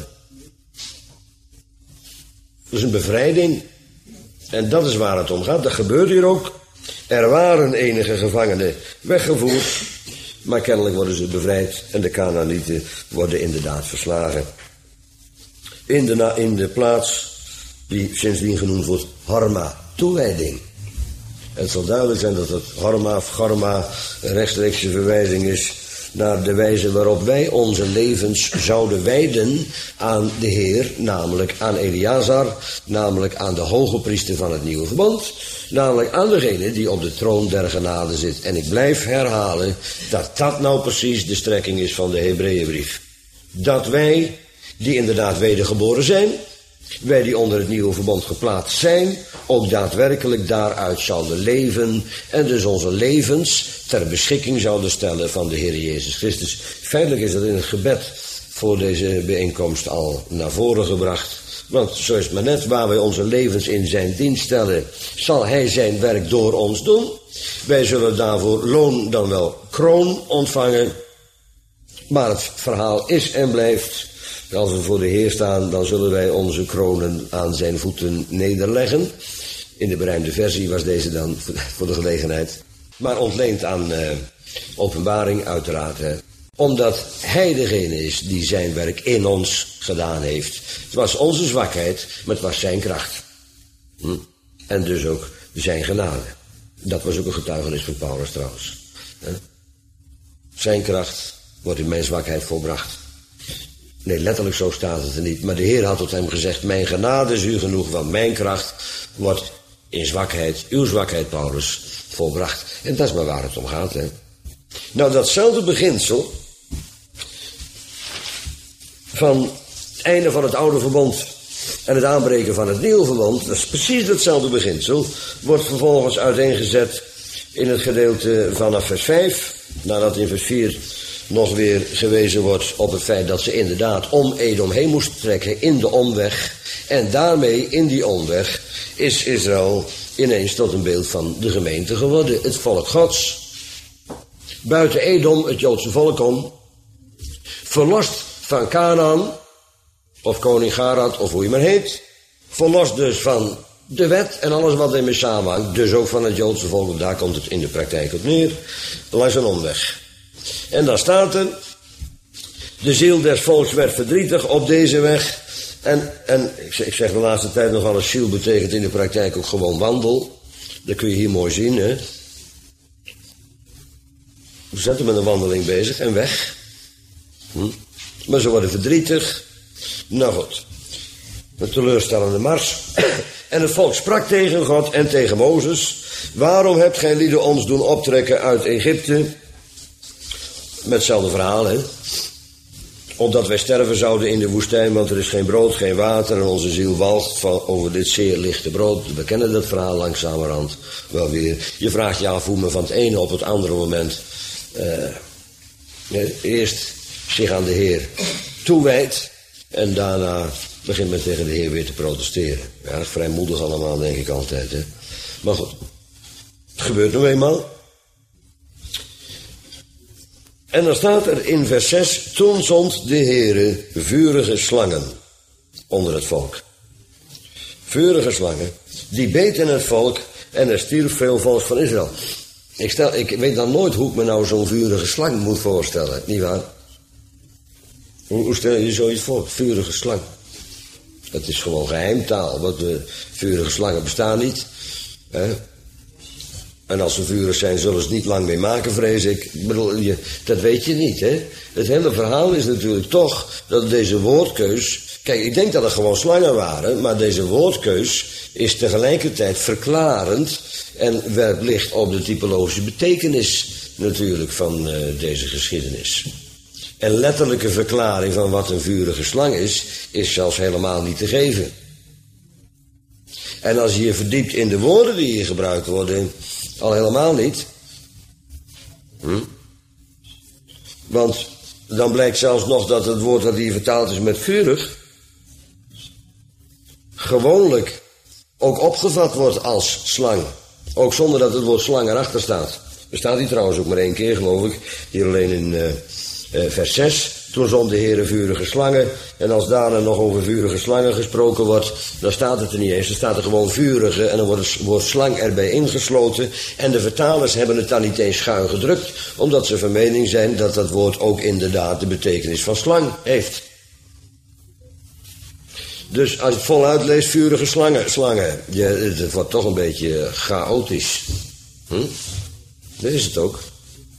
Dat is een bevrijding. En dat is waar het om gaat. Dat gebeurt hier ook. Er waren enige gevangenen weggevoerd, maar kennelijk worden ze bevrijd en de Kanaanieten worden inderdaad verslagen. In de, in de plaats die sindsdien genoemd wordt Horma, toewijding. Het zal duidelijk zijn dat het Horma of Gorma een rechtstreekse verwijzing is naar de wijze waarop wij onze levens zouden wijden aan de Heer, namelijk aan Eleazar, namelijk aan de hoge priester van het nieuwe verbond, namelijk aan degene die op de troon der genade zit. En ik blijf herhalen dat dat nou precies de strekking is van de Hebreeënbrief. Dat wij, die inderdaad wedergeboren zijn, wij die onder het nieuwe verbond geplaatst zijn, ook daadwerkelijk daaruit zouden leven en dus onze levens ter beschikking zouden stellen van de Heer Jezus Christus. Feitelijk is dat in het gebed voor deze bijeenkomst al naar voren gebracht. Want zo is het maar net, waar wij onze levens in zijn dienst stellen, zal hij zijn werk door ons doen. Wij zullen daarvoor loon dan wel kroon ontvangen. Maar het verhaal is en blijft, als we voor de Heer staan, dan zullen wij onze kronen aan zijn voeten nederleggen. In de berijmde versie was deze dan voor de gelegenheid. Maar ontleend aan uh, openbaring uiteraard. Hè. Omdat hij degene is die zijn werk in ons gedaan heeft. Het was onze zwakheid, maar het was zijn kracht. Hm? En dus ook zijn genade. Dat was ook een getuigenis van Paulus trouwens. Hè. Zijn kracht wordt in mijn zwakheid volbracht. Nee, letterlijk zo staat het er niet. Maar de Heer had tot hem gezegd, mijn genade is u genoeg, want mijn kracht wordt in zwakheid, uw zwakheid Paulus, volbracht. En dat is maar waar het om gaat. Hè. Nou, datzelfde beginsel van het einde van het oude verbond en het aanbreken van het nieuwe verbond, dat is precies hetzelfde beginsel, wordt vervolgens uiteengezet in het gedeelte vanaf vers vijf, nadat in vers vier nog weer gewezen wordt op het feit dat ze inderdaad om Edom heen moesten trekken in de omweg. En daarmee, in die omweg, is Israël ineens tot een beeld van de gemeente geworden. Het volk Gods. Buiten Edom, het Joodse volk om. Verlost van Canaan, of koning Garad, of hoe je maar heet. Verlost dus van de wet en alles wat ermee samenhangt. Dus ook van het Joodse volk, daar komt het in de praktijk op neer. Langs een omweg. En dan staat er, de ziel des volks werd verdrietig op deze weg. En, en ik zeg de laatste tijd nog wel eens, ziel betekent in de praktijk ook gewoon wandel. Dat kun je hier mooi zien, hè. We zetten met een wandeling bezig en weg. Hm. Maar ze worden verdrietig. Nou goed, een teleurstellende mars. En het volk sprak tegen God en tegen Mozes. Waarom hebt gij lieden ons doen optrekken uit Egypte? Met hetzelfde verhaal, hè. Opdat wij sterven zouden in de woestijn, want er is geen brood, geen water en onze ziel walgt van over dit zeer lichte brood. We kennen dat verhaal langzamerhand wel weer. Je vraagt je af hoe men van het ene op het andere moment uh, eerst zich aan de Heer toewijdt. En daarna begint men tegen de Heer weer te protesteren. Ja, dat is vrijmoedig allemaal, denk ik altijd. Hè? Maar goed, het gebeurt nou eenmaal. En dan staat er in vers zes, toen zond de Heere vurige slangen onder het volk. Vurige slangen, die beten het volk en er stierf veel volk van Israël. Ik, stel, ik weet dan nooit hoe ik me nou zo'n vurige slang moet voorstellen, nietwaar? Hoe, hoe stel je je zoiets voor? Vurige slang. Het is gewoon geheimtaal, want de vurige slangen bestaan niet. Hè? En als ze vurig zijn, zullen ze niet lang mee maken, vrees ik. Ik bedoel, je, dat weet je niet, hè. Het hele verhaal is natuurlijk toch dat deze woordkeus... Kijk, ik denk dat er gewoon slangen waren, maar deze woordkeus is tegelijkertijd verklarend en werpt licht op de typologische betekenis natuurlijk van uh, deze geschiedenis. En letterlijke verklaring van wat een vurige slang is, is zelfs helemaal niet te geven. En als je je verdiept in de woorden die hier gebruikt worden, al helemaal niet. Hm? Want dan blijkt zelfs nog dat het woord dat hier vertaald is met vurig, gewoonlijk ook opgevat wordt als slang. Ook zonder dat het woord slang erachter staat. Er staat hier trouwens ook maar één keer, geloof ik. Hier alleen in uh, uh, vers zes. Toen zond de Heere vurige slangen. En als daarna nog over vurige slangen gesproken wordt, dan staat het er niet eens. Dan staat er gewoon vurige en dan wordt het woord slang erbij ingesloten. En de vertalers hebben het dan niet eens schuin gedrukt, omdat ze van mening zijn dat dat woord ook inderdaad de betekenis van slang heeft. Dus als je het voluit leest, vurige slangen, slangen. Je, het wordt toch een beetje chaotisch. Hm? Dat is het ook.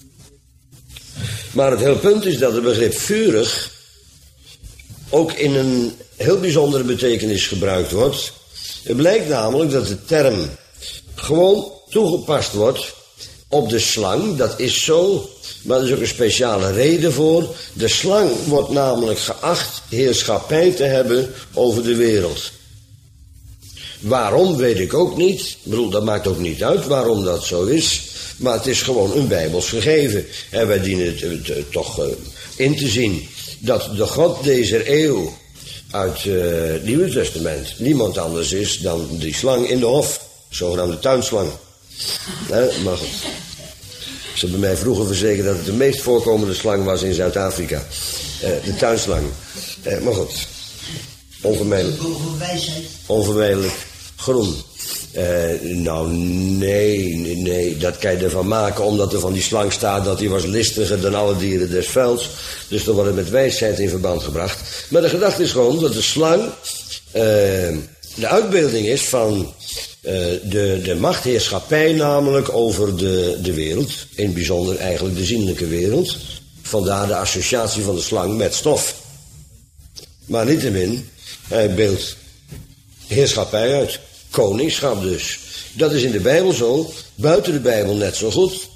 Maar het hele punt is dat het begrip vurig ook in een heel bijzondere betekenis gebruikt wordt. Het blijkt namelijk dat de term gewoon toegepast wordt op de slang. Dat is zo, maar er is ook een speciale reden voor. De slang wordt namelijk geacht heerschappij te hebben over de wereld. Waarom, weet ik ook niet. Ik bedoel, dat maakt ook niet uit waarom dat zo is. Maar het is gewoon een bijbels gegeven. En wij dienen het, het, het toch uh, in te zien dat de God deze eeuw uit uh, het Nieuwe Testament niemand anders is dan die slang in de hof. Zogenaamde tuinslang. He, maar goed. Ze hebben mij vroeger verzekerd dat het de meest voorkomende slang was in Zuid-Afrika. Uh, de tuinslang. Uh, maar goed. Onvermijdelijk. Onvermijdelijk groen. Uh, nou, nee, nee, dat kan je ervan maken, omdat er van die slang staat dat hij was listiger dan alle dieren des velds. Dus dan wordt het met wijsheid in verband gebracht. Maar de gedachte is gewoon dat de slang uh, de uitbeelding is van uh, de, de machtheerschappij namelijk over de, de wereld. In het bijzonder eigenlijk de zienlijke wereld. Vandaar de associatie van de slang met stof. Maar niettemin, hij beeldt heerschappij uit. Koningschap dus. Dat is in de Bijbel zo, buiten de Bijbel net zo goed.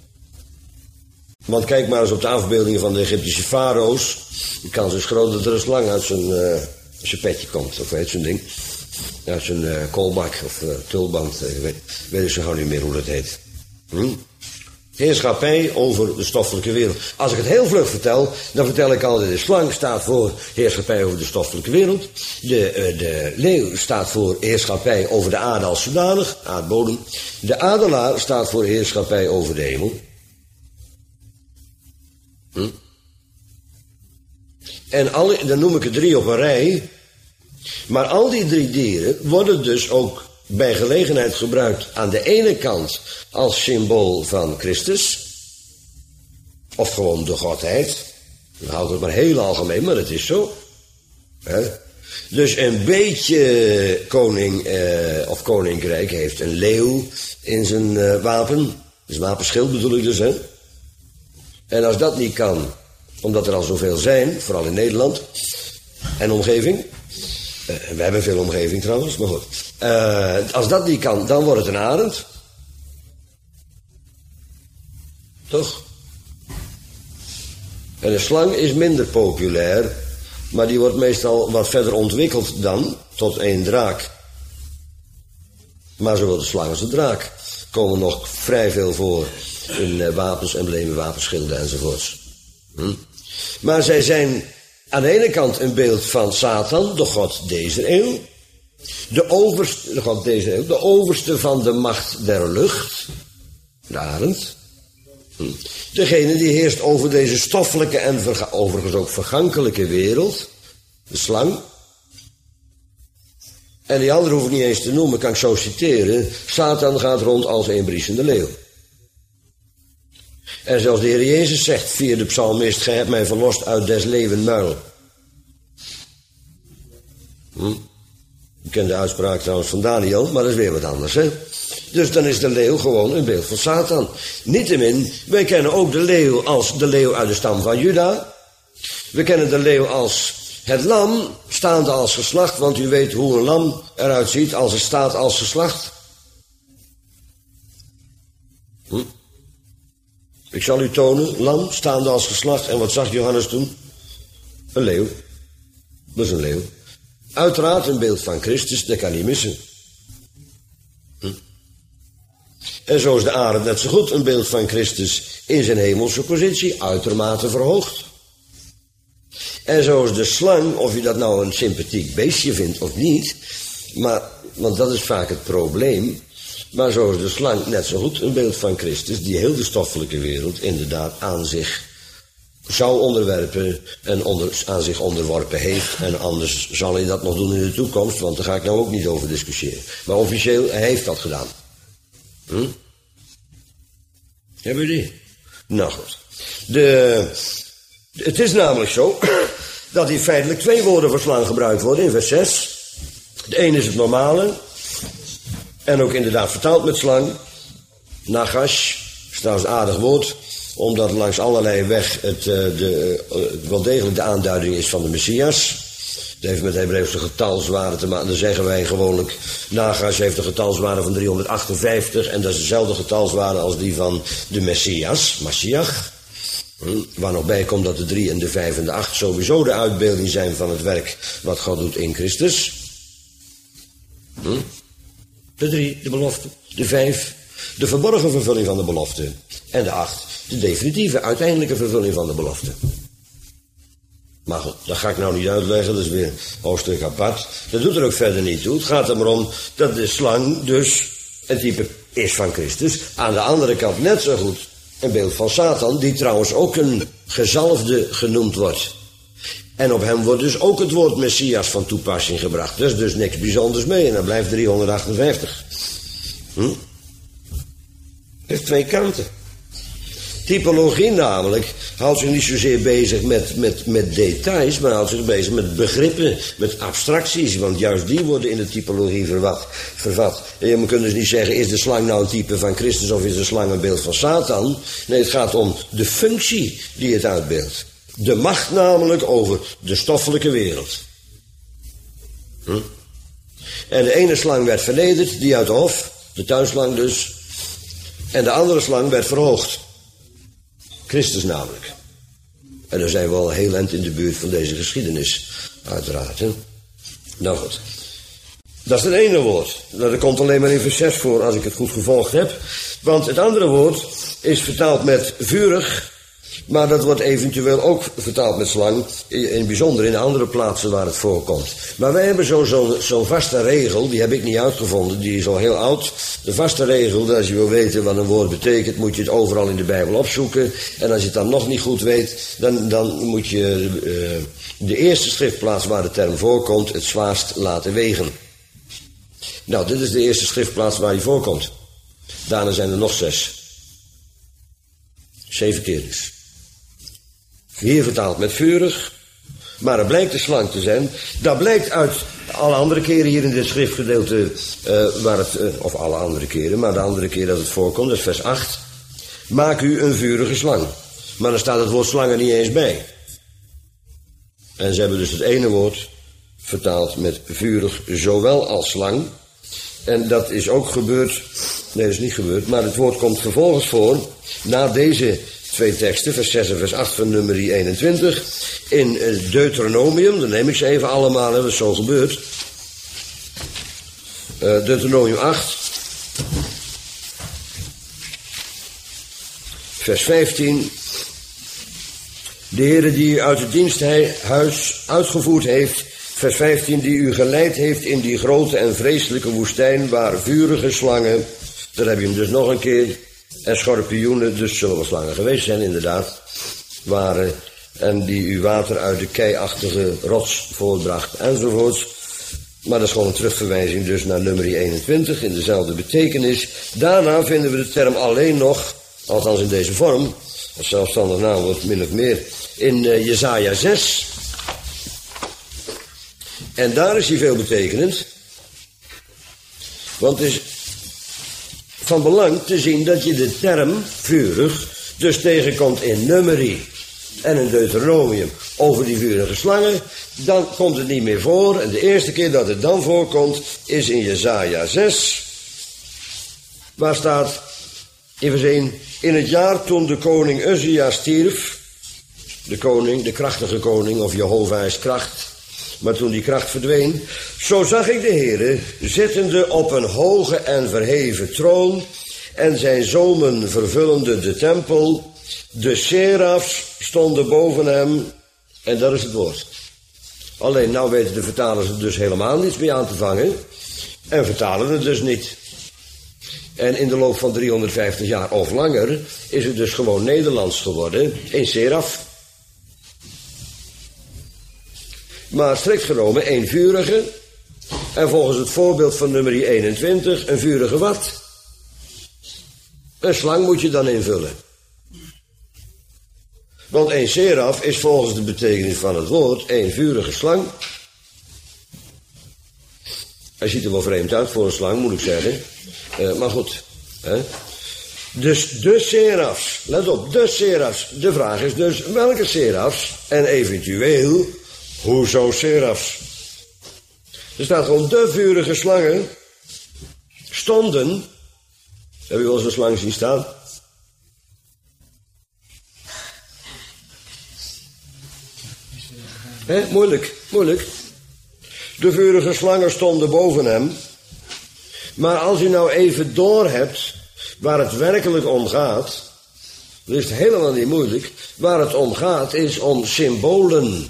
Want kijk maar eens op de afbeeldingen van de Egyptische farao's. De kans is groot dat er een slang uit zijn, uh, zijn petje komt, of weet zo'n ding. Uit zijn uh, koolbak of uh, tulband, ik weet, weet ik zo gauw niet meer hoe dat heet. Hm? Heerschappij over de stoffelijke wereld. Als ik het heel vlug vertel, dan vertel ik altijd: de slang staat voor heerschappij over de stoffelijke wereld. De, uh, de leeuw staat voor heerschappij over de aarde als zodanig, aardbodem. De adelaar staat voor heerschappij over de hemel. Hm? En alle, dan noem ik er drie op een rij. Maar al die drie dieren worden dus ook bij gelegenheid gebruikt aan de ene kant als symbool van Christus, of gewoon de Godheid. Dan houdt het maar heel algemeen, maar het is zo. He? Dus een beetje koning eh, of koninkrijk heeft een leeuw in zijn uh, wapen. Dus wapenschild bedoel ik dus, hè. En als dat niet kan, omdat er al zoveel zijn, vooral in Nederland en omgeving. Uh, we hebben veel omgeving trouwens, maar goed. Uh, als dat niet kan, dan wordt het een arend. Toch? En een slang is minder populair, maar die wordt meestal wat verder ontwikkeld dan tot een draak. Maar zowel de slang als de draak komen nog vrij veel voor in uh, wapens, emblemen, wapenschilden enzovoorts. Hm? Maar zij zijn aan de ene kant een beeld van Satan, de god deze eeuw. De overste, de god deze eeuw, de overste van de macht der lucht. De arend. Degene die heerst over deze stoffelijke en verga- overigens ook vergankelijke wereld. De slang. En die andere hoef ik niet eens te noemen, kan ik zo citeren. Satan gaat rond als een briesende leeuw. En zelfs de Heer Jezus zegt via de psalmist: gij hebt mij verlost uit des leeuwen muil. Hm? Ik ken de uitspraak trouwens van Daniel, maar dat is weer wat anders, hè. Dus dan is de leeuw gewoon een beeld van Satan. Niettemin, wij kennen ook de leeuw als de leeuw uit de stam van Juda. We kennen de leeuw als het lam, staande als geslacht, want u weet hoe een lam eruit ziet als het staat als geslacht. Hm? Ik zal u tonen, lam, staande als geslacht. En wat zag Johannes toen? Een leeuw. Dat is een leeuw. Uiteraard een beeld van Christus, dat kan niet missen. Hm? En zo is de arend net zo goed een beeld van Christus in zijn hemelse positie, uitermate verhoogd. En zo is de slang, of je dat nou een sympathiek beestje vindt of niet, maar, want dat is vaak het probleem, maar zo is de slang net zo goed een beeld van Christus, die heel de stoffelijke wereld inderdaad aan zich zou onderwerpen en onder, aan zich onderworpen heeft. En anders zal hij dat nog doen in de toekomst, want daar ga ik nou ook niet over discussiëren. Maar officieel, hij heeft dat gedaan. Hm? Hebben we die? Nou goed. De, het is namelijk zo dat hier feitelijk twee woorden voor slang gebruikt worden in vers zes. De ene is het normale, en ook inderdaad vertaald met slang. Nagash, is trouwens een aardig woord, omdat langs allerlei weg het, uh, de, uh, wel degelijk de aanduiding is van de Messias. Het heeft met Hebreeuwse getalswaarde te maken. Dan zeggen wij gewoonlijk, Nagash heeft een getalswaarde van driehonderdachtenvijftig, en dat is dezelfde getalswaarde als die van de Messias, Mashiach. Hm, waar nog bij komt dat de drie en de vijf en de acht sowieso de uitbeelding zijn van het werk wat God doet in Christus. Hm? De drie, de belofte. De vijf, de verborgen vervulling van de belofte. En de acht, de definitieve, uiteindelijke vervulling van de belofte. Maar goed, dat ga ik nou niet uitleggen, dat is weer een hoofdstuk apart. Dat doet er ook verder niet toe. Het gaat er maar om dat de slang dus een type is van Christus. Aan de andere kant net zo goed een beeld van Satan, die trouwens ook een gezalfde genoemd wordt. En op hem wordt dus ook het woord Messias van toepassing gebracht. Er is dus niks bijzonders mee en dan blijft driehonderdachtenvijftig. Hm? Het heeft twee kanten. Typologie namelijk houdt zich niet zozeer bezig met, met, met details, maar houdt zich bezig met begrippen, met abstracties, want juist die worden in de typologie vervat. vervat. En je kunt dus niet zeggen, is de slang nou een type van Christus of is de slang een beeld van Satan? Nee, het gaat om de functie die het uitbeeldt. De macht namelijk over de stoffelijke wereld. Hm? En de ene slang werd vernederd, die uit de hof, de tuinslang dus, en de andere slang werd verhoogd. Christus namelijk. En dan zijn we al heel eind in de buurt van deze geschiedenis, uiteraard. Hè? Nou goed. Dat is het ene woord. Dat komt alleen maar in vers zes voor, als ik het goed gevolgd heb. Want het andere woord is vertaald met vurig, maar dat wordt eventueel ook vertaald met slang, in het bijzonder in andere plaatsen waar het voorkomt. Maar wij hebben zo'n zo, zo vaste regel, die heb ik niet uitgevonden, die is al heel oud. De vaste regel, dat als je wil weten wat een woord betekent, moet je het overal in de Bijbel opzoeken. En als je het dan nog niet goed weet, dan, dan moet je uh, de eerste schriftplaats waar de term voorkomt, het zwaarst laten wegen. Nou, dit is de eerste schriftplaats waar hij voorkomt. Daarna zijn er nog zes. Zeven keer dus. Hier vertaald met vurig, maar het blijkt de slang te zijn. Dat blijkt uit alle andere keren hier in dit schriftgedeelte, uh, waar het, uh, of alle andere keren, maar de andere keer dat het voorkomt, dat is vers acht. Maak u een vurige slang. Maar dan staat het woord slang er niet eens bij. En ze hebben dus het ene woord vertaald met vurig, zowel als slang. En dat is ook gebeurd, nee dat is niet gebeurd, maar het woord komt vervolgens voor, na deze twee teksten, vers zes en vers acht van nummer eenentwintig, in Deuteronomium, dan neem ik ze even allemaal, dat is zo gebeurd. Uh, Deuteronomium acht, vers vijftien. De Heere die u uit het diensthuis uitgevoerd heeft, vers vijftien, die u geleid heeft in die grote en vreselijke woestijn, waar vurige slangen, daar heb je hem dus nog een keer, en schorpioenen, dus zullen wel slangen geweest zijn inderdaad, waren, en die u water uit de keiachtige rots voortbracht, enzovoorts. Maar dat is gewoon een terugverwijzing dus naar nummer eenentwintig in dezelfde betekenis. Daarna vinden we de term alleen nog, althans in deze vorm, als zelfstandig naamwoord min of meer, in uh, Jesaja zes. En daar is hij veel betekenend. Want het is van belang te zien dat je de term vurig dus tegenkomt in Numeri en in Deuteronomium over die vurige slangen. Dan komt het niet meer voor. En de eerste keer dat het dan voorkomt is in Jesaja zes. Waar staat in vers één: in het jaar toen de koning Uzia stierf, de koning, de krachtige koning, of Jehovah is kracht, maar toen die kracht verdween, zo zag ik de Heere zittende op een hoge en verheven troon, en zijn zomen vervullende de tempel. De serafs stonden boven hem, en dat is het woord. Alleen nou weten de vertalers er dus helemaal niets mee aan te vangen, en vertalen het dus niet. En in de loop van driehonderdvijftig jaar of langer is het dus gewoon Nederlands geworden, een seraf. Maar strikt genomen één vurige, en volgens het voorbeeld van nummer eenentwintig, een vurige wat? Een slang moet je dan invullen. Want één seraf is volgens de betekenis van het woord één vurige slang. Hij ziet er wel vreemd uit voor een slang, moet ik zeggen. Uh, maar goed. Hè? Dus de serafs, let op, de serafs. De vraag is dus welke serafs en eventueel hoezo serafs. Er staat gewoon de vurige slangen stonden. Heb je wel eens een slang zien staan? Hè, moeilijk, moeilijk. De vurige slangen stonden boven hem. Maar als u nou even doorhebt waar het werkelijk om gaat, dan is het helemaal niet moeilijk. Waar het om gaat is om symbolen.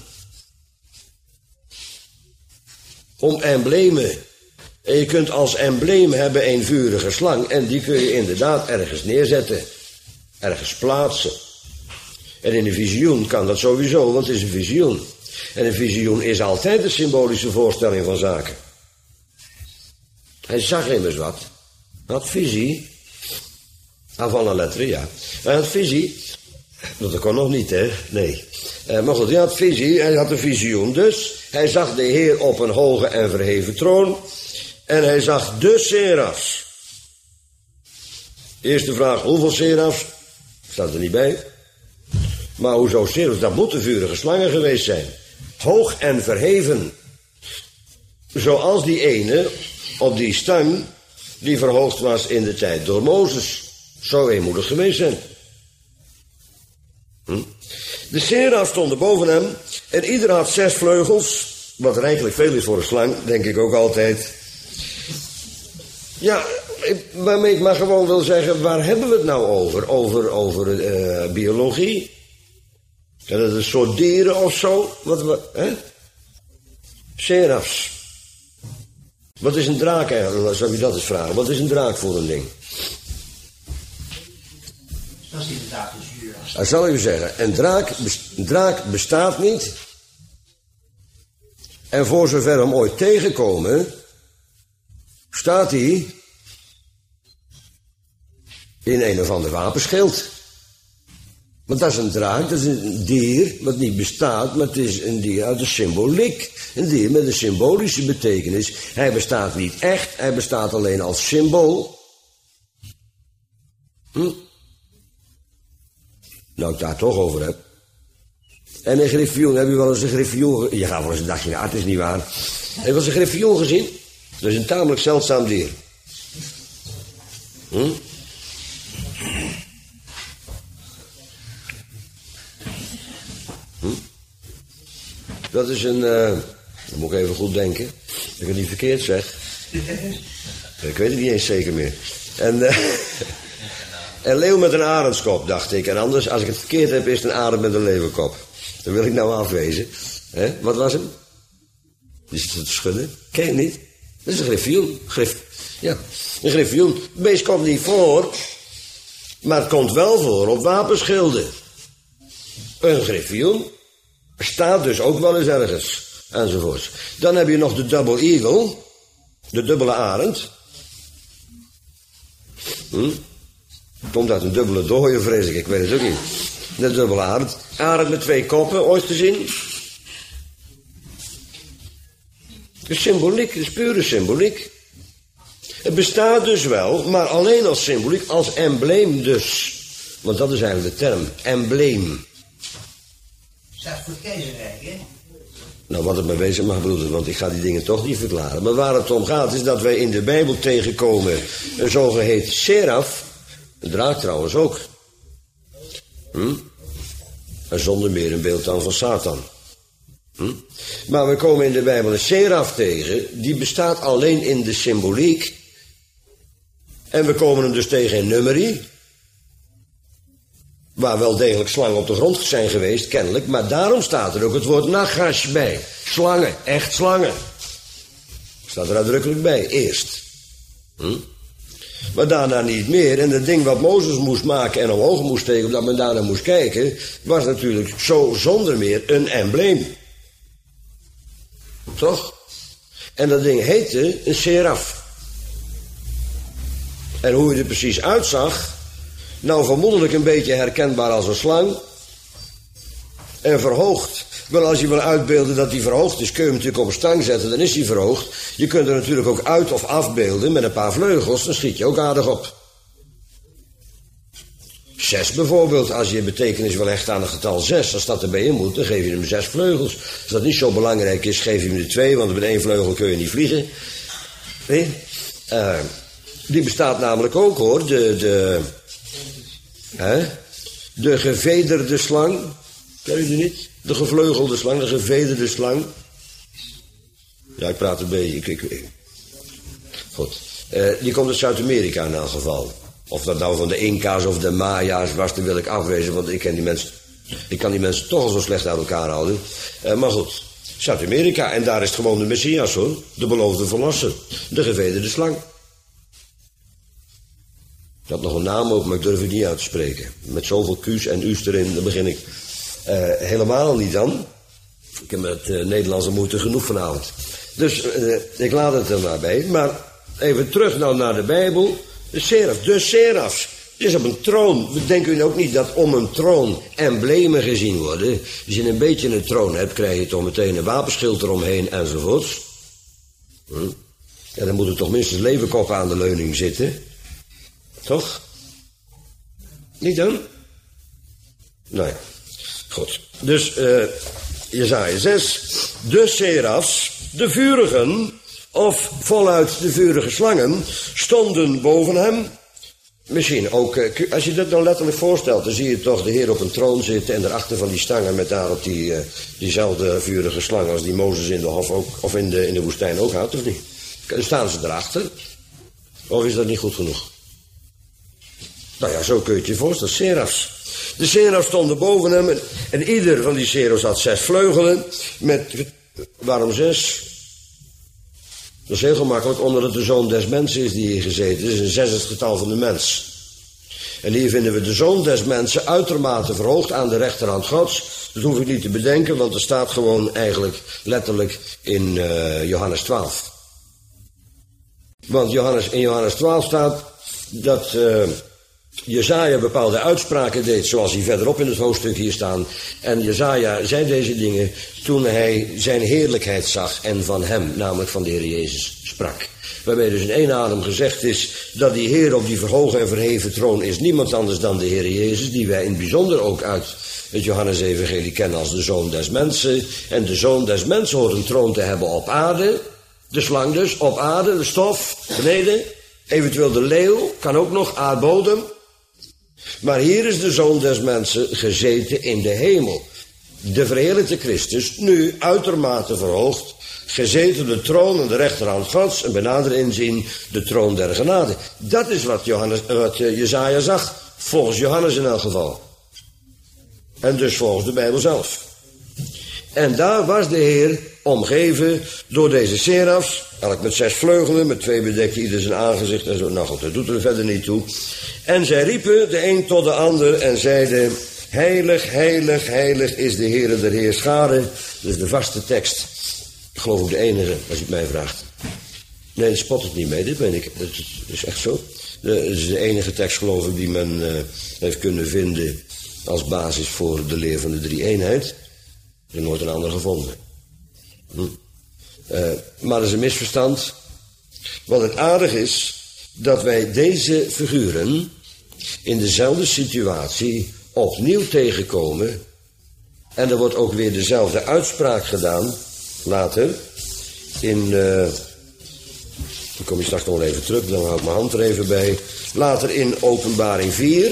Om emblemen. En je kunt als embleem hebben een vurige slang, en die kun je inderdaad ergens neerzetten. Ergens plaatsen. En in een visioen kan dat sowieso, want het is een visioen. En een visioen is altijd een symbolische voorstelling van zaken. Hij zag immers wat. Hij had visie. Avant la lettre, ja. Hij had visie. Dat kon nog niet, hè? Nee. Uh, maar goed, hij had visie. Hij had een visioen dus. Hij zag de Heer op een hoge en verheven troon. En hij zag de serafs. Eerste vraag, hoeveel serafs? Staat er niet bij. Maar hoezo serafs? Dat moeten vurige slangen geweest zijn. Hoog en verheven. Zoals die ene op die stang die verhoogd was in de tijd door Mozes. Zou eenmoedig geweest zijn. Hm? De serafs stonden boven hem en ieder had zes vleugels. Wat rijkelijk veel is voor een slang, denk ik ook altijd. Ja, waarmee ik maar gewoon wil zeggen, waar hebben we het nou over? Over, over uh, biologie? Ja, dat is een soort dieren of zo? Wat, wat, hè? Serafs. Wat is een draak eigenlijk? Zou je dat eens vragen? Wat is een draak voor een ding? Dat is inderdaad een zuur. Dat zal ik u zeggen. Een draak, een draak bestaat niet. En voor zover hem ooit tegenkomen, staat hij in een of ander wapenschild. Want dat is een draak, dat is een dier wat niet bestaat, maar het is een dier uit de symboliek. Een dier met een symbolische betekenis. Hij bestaat niet echt, hij bestaat alleen als symbool. Hm? Nou, ik daar toch over heb. En een griffioen, heb je wel eens een griffioen... Je gaat wel eens een dagje naar, het is niet waar. Heb je wel eens een griffioen gezien? Dat is een tamelijk zeldzaam dier. Hm? Hm? Dat is een... Uh, dan moet ik even goed denken. Dat ik het niet verkeerd zeg. Ik weet het niet eens zeker meer. En... Uh, Een leeuw met een arendskop, dacht ik. En anders, als ik het verkeerd heb, is het een arend met een leeuwenkop. Dat wil ik nou afwezen. He? Wat was hem? Die zit te schudden. Ken je het niet? Dat is een griffioen. Grif... Ja, een griffioen. Het beest komt niet voor, maar het komt wel voor op wapenschilden. Een griffioen staat dus ook wel eens ergens. Enzovoorts. Dan heb je nog de double eagle. De dubbele arend. Hm? Komt uit een dubbele dooier, vrees ik. Ik weet het ook niet. De dubbele arend. Arend met twee koppen, ooit te zien. De symboliek, de is pure symboliek. Het bestaat dus wel, maar alleen als symboliek, als embleem dus. Want dat is eigenlijk de term, embleem. Staat voor het keizerrijk, hè? Nou, wat het mee bezig mag, broeder, want ik ga die dingen toch niet verklaren. Maar waar het om gaat, is dat wij in de Bijbel tegenkomen een zogeheten seraf. Een draak trouwens ook. Hm? En zonder meer een beeld dan van Satan. Hm? Maar we komen in de Bijbel een seraf tegen, die bestaat alleen in de symboliek. En we komen hem dus tegen in nummerie. Waar wel degelijk slangen op de grond zijn geweest, kennelijk. Maar daarom staat er ook het woord nagash bij. Slangen, echt slangen. Staat er uitdrukkelijk bij, eerst. Hm? Maar daarna niet meer. En het ding wat Mozes moest maken en omhoog moest steken, omdat men daarna moest kijken, was natuurlijk zo zonder meer een embleem. Toch? En dat ding heette een seraf. En hoe het er precies uitzag, nou vermoedelijk een beetje herkenbaar als een slang. En verhoogd. Wel, als je wil uitbeelden dat die verhoogd is, kun je hem natuurlijk op een stang zetten, dan is hij verhoogd. Je kunt er natuurlijk ook uit of afbeelden met een paar vleugels, dan schiet je ook aardig op. Zes bijvoorbeeld, als je betekenis wil hechten aan het getal zes, als dat erbij in moet, dan geef je hem zes vleugels. Als dat niet zo belangrijk is, geef je hem er twee, want met één vleugel kun je niet vliegen. Nee? Uh, die bestaat namelijk ook, hoor, de, de, hè? de gevederde slang. Ken je die niet? De gevleugelde slang, de gevederde slang. Ja, ik praat een beetje. Ik, ik, ik. Goed. Uh, die komt uit Zuid-Amerika in elk geval. Of dat nou van de Inca's of de Maya's was, dat wil ik afwezen, want ik ken die mensen, ik kan die mensen toch al zo slecht uit elkaar houden. Uh, maar goed, Zuid-Amerika, en daar is het gewoon de Messias, hoor. De beloofde verlosser. De gevederde slang. Ik had nog een naam ook, maar ik durf het niet uit te spreken. Met zoveel Q's en U's erin, daar begin ik uh, helemaal niet aan. Ik heb met uh, Nederlandse moeite genoeg vanavond. Dus uh, ik laat het er maar bij. Maar even terug nou naar de Bijbel. De seraf, de serafs. Het is op een troon. Denken jullie ook niet dat om een troon emblemen gezien worden? Als je een beetje een troon hebt, krijg je toch meteen een wapenschild eromheen enzovoorts. Hm? Ja, dan moet er toch minstens leeuwenkop aan de leuning zitten. Toch? Niet dan? Nou ja, goed. Dus, uh, Jesaja zes. De serafs, de vurigen, of voluit de vurige slangen, stonden boven hem. Misschien ook, uh, als je dat dan letterlijk voorstelt, dan zie je toch de Heer op een troon zitten en daarachter van die stangen met daarop die, uh, diezelfde vurige slang als die Mozes in de hof ook, of in de, in de woestijn ook had, of niet? Dan staan ze erachter. Of is dat niet goed genoeg? Nou ja, zo kun je het je voorstellen, serafs. De serafs stonden boven hem en, en ieder van die serafs had zes vleugelen met, waarom zes? Dat is heel gemakkelijk, omdat het de zoon des mensen is die hier gezeten is. En zes is het getal van de mens. En hier vinden we de zoon des mensen uitermate verhoogd aan de rechterhand Gods. Dat hoef ik niet te bedenken, want er staat gewoon eigenlijk letterlijk in uh, Johannes twaalf. Want Johannes, in Johannes twaalf staat dat uh, Jesaja bepaalde uitspraken deed, zoals die verderop in het hoofdstuk hier staan. En Jesaja zei deze dingen toen hij zijn heerlijkheid zag en van hem, namelijk van de Heer Jezus, sprak. Waarbij dus in één adem gezegd is dat die Heer op die verhogen en verheven troon is niemand anders dan de Heer Jezus, die wij in het bijzonder ook uit het Johannes-evangelie kennen als de Zoon des Mensen. En de Zoon des Mensen hoort een troon te hebben op aarde, de slang dus, op aarde, de stof, beneden, eventueel de leeuw, kan ook nog, aardbodem. Maar hier is de Zoon des Mensen gezeten in de hemel. De verheerlijkte Christus, nu uitermate verhoogd, gezeten de troon aan de rechterhand Gods en bij nader inzien de troon der genade. Dat is wat, Johannes, wat Jesaja zag, volgens Johannes in elk geval. En dus volgens de Bijbel zelf. En daar was de Heer omgeven door deze serafs, elk met zes vleugelen, met twee bedekte ieder zijn aangezicht en zo. Nou goed, dat doet er verder niet toe. En zij riepen de een tot de ander en zeiden: heilig, heilig, heilig is de Heere der Heerscharen. Dus de vaste tekst. Ik geloof ook de enige, als je het mij vraagt. Nee, dat spot het niet mee, dit ben ik. Dat is echt zo. Dat is de enige tekst, geloof ik, die men uh, heeft kunnen vinden als basis voor de leer van de drie-eenheid. Er is nooit een ander gevonden. Hm. Uh, maar dat is een misverstand. Want het aardige is dat wij deze figuren in dezelfde situatie opnieuw tegenkomen. En er wordt ook weer dezelfde uitspraak gedaan, later, in, uh, dan kom je straks nog even terug, dan hou ik mijn hand er even bij. Later in Openbaring vier.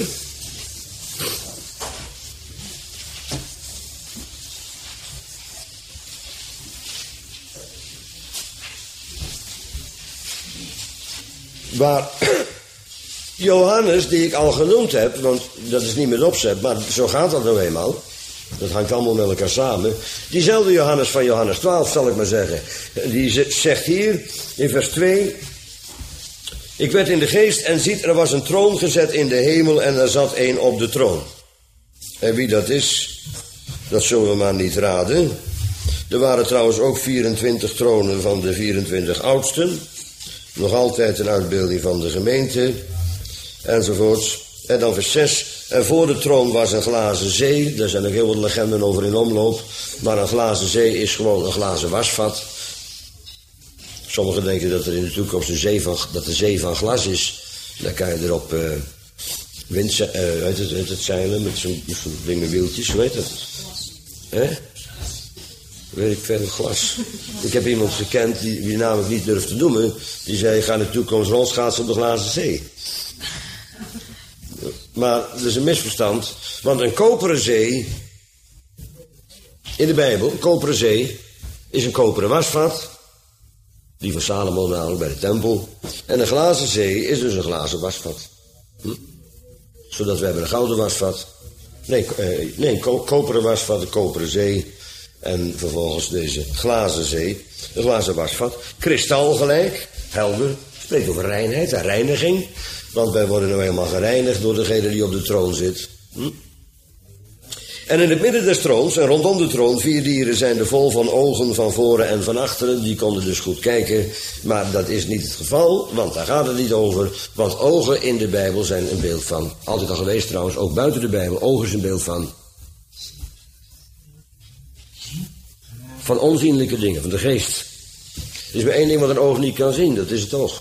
Waar Johannes, die ik al genoemd heb, want dat is niet met opzet, maar zo gaat dat nou eenmaal. Dat hangt allemaal met elkaar samen. Diezelfde Johannes van Johannes twaalf, zal ik maar zeggen. Die zegt hier in vers twee. Ik werd in de geest en ziet, er was een troon gezet in de hemel en er zat een op de troon. En wie dat is, dat zullen we maar niet raden. Er waren trouwens ook vierentwintig tronen van de vierentwintig oudsten. Nog altijd een uitbeelding van de gemeente. Enzovoorts. En dan vers zes. En voor de troon was een glazen zee. Daar zijn ook heel wat legenden over in omloop. Maar een glazen zee is gewoon een glazen wasvat. Sommigen denken dat er in de toekomst een zee van, dat de zee van glas is. Dan kan je erop uh, wind, uh, weet het, weet het zeilen met zo'n zo ding met wieltjes. Hoe heet dat? Hè? Weet ik verder, glas. Ik heb iemand gekend, die, die naam ik niet durf te noemen. Die zei, ga in de toekomst rondschaatsen op de glazen zee. Maar dat is een misverstand. Want een koperen zee, in de Bijbel, een koperen zee, is een koperen wasvat. Die van Salomo namelijk bij de tempel. En een glazen zee is dus een glazen wasvat. Hm? Zodat we hebben een gouden wasvat. Nee, eh, nee een ko- koperen wasvat, een koperen zee. En vervolgens deze glazen zee, een glazen wasvat. Kristal gelijk, helder. Spreekt over reinheid en reiniging. Want wij worden nou eenmaal gereinigd door degene die op de troon zit. Hm? En in het midden des troons en rondom de troon vier dieren zijn er vol van ogen van voren en van achteren. Die konden dus goed kijken. Maar dat is niet het geval, want daar gaat het niet over. Want ogen in de Bijbel zijn een beeld van. Altijd al geweest trouwens, ook buiten de Bijbel. Ogen is een beeld van. Van onzienlijke dingen, van de geest. Er is maar één ding wat een oog niet kan zien, dat is het oog.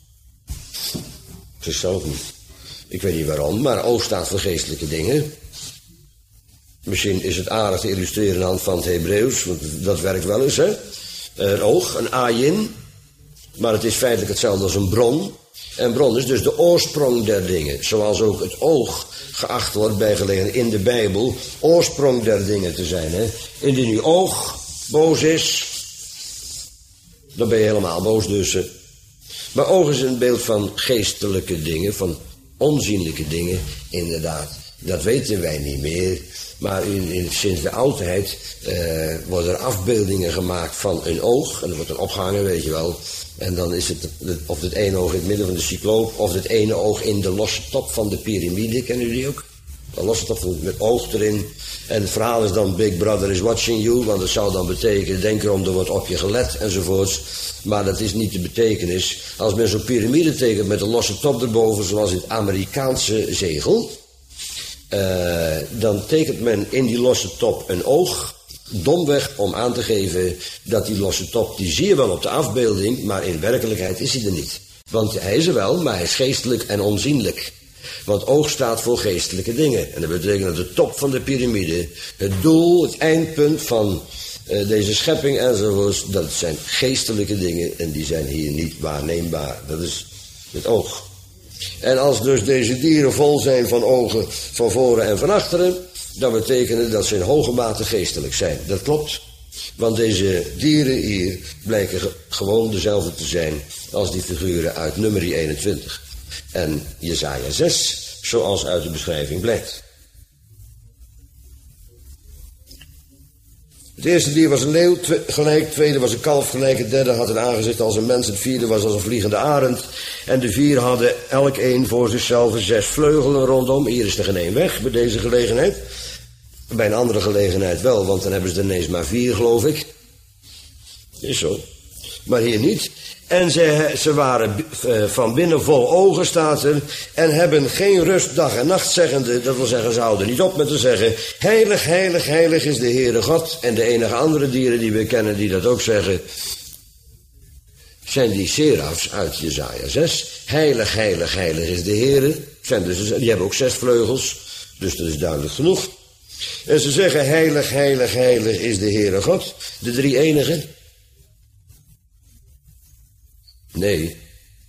Zichzelf niet. Ik weet niet waarom, maar oog staat voor geestelijke dingen. Misschien is het aardig te illustreren aan de hand van het Hebreeuws, want dat werkt wel eens, hè. Een oog, een ayin, maar het is feitelijk hetzelfde als een bron. En bron is dus de oorsprong der dingen, zoals ook het oog geacht wordt bij gelegenheid in de Bijbel oorsprong der dingen te zijn, hè. Indien uw oog boos is, dan ben je helemaal boos dus. Maar oog is een beeld van geestelijke dingen, van onzienlijke dingen, inderdaad. Dat weten wij niet meer, maar in, in, sinds de oudheid uh, worden er afbeeldingen gemaakt van een oog. En er wordt een opgehangen, weet je wel. En dan is het of het ene oog in het midden van de cycloop, of het ene oog in de losse top van de piramide, kennen jullie ook? Een losse top met oog erin. En het verhaal is dan Big Brother is watching you, want dat zou dan betekenen, denk erom, er wordt op je gelet enzovoorts. Maar dat is niet de betekenis. Als men zo'n piramide tekent met een losse top erboven, zoals in het Amerikaanse zegel, uh, dan tekent men in die losse top een oog, domweg om aan te geven dat die losse top, die zie je wel op de afbeelding, maar in werkelijkheid is hij er niet. Want hij is er wel, maar hij is geestelijk en onzienlijk. Want oog staat voor geestelijke dingen. En dat betekent dat de top van de piramide, het doel, het eindpunt van uh, deze schepping enzovoorts, dat zijn geestelijke dingen en die zijn hier niet waarneembaar. Dat is het oog. En als dus deze dieren vol zijn van ogen van voren en van achteren, dan betekent het dat ze in hoge mate geestelijk zijn. Dat klopt. Want deze dieren hier blijken ge- gewoon dezelfde te zijn als die figuren uit Numeri eenentwintig. En Jesaja zes, zoals uit de beschrijving blijkt. Het eerste dier was een leeuw twe- gelijk, het tweede was een kalf gelijk, het derde had een aangezicht als een mens, het vierde was als een vliegende arend. En de vier hadden elk een voor zichzelf zes vleugelen rondom. Hier is er geen één weg bij deze gelegenheid. Bij een andere gelegenheid wel, want dan hebben ze er ineens maar vier, geloof ik. Is zo. Maar hier niet. En ze, ze waren uh, van binnen vol ogen, staat er, en hebben geen rust dag en nacht, zeggende, dat wil zeggen, ze houden niet op met te zeggen, heilig, heilig, heilig is de Heere God. En de enige andere dieren die we kennen die dat ook zeggen, zijn die serafs uit Jesaja zes. Heilig, heilig, heilig is de Heere. Zijn dus, die hebben ook zes vleugels, dus dat is duidelijk genoeg. En ze zeggen, heilig, heilig, heilig is de Heere God. De drie enigen. Nee.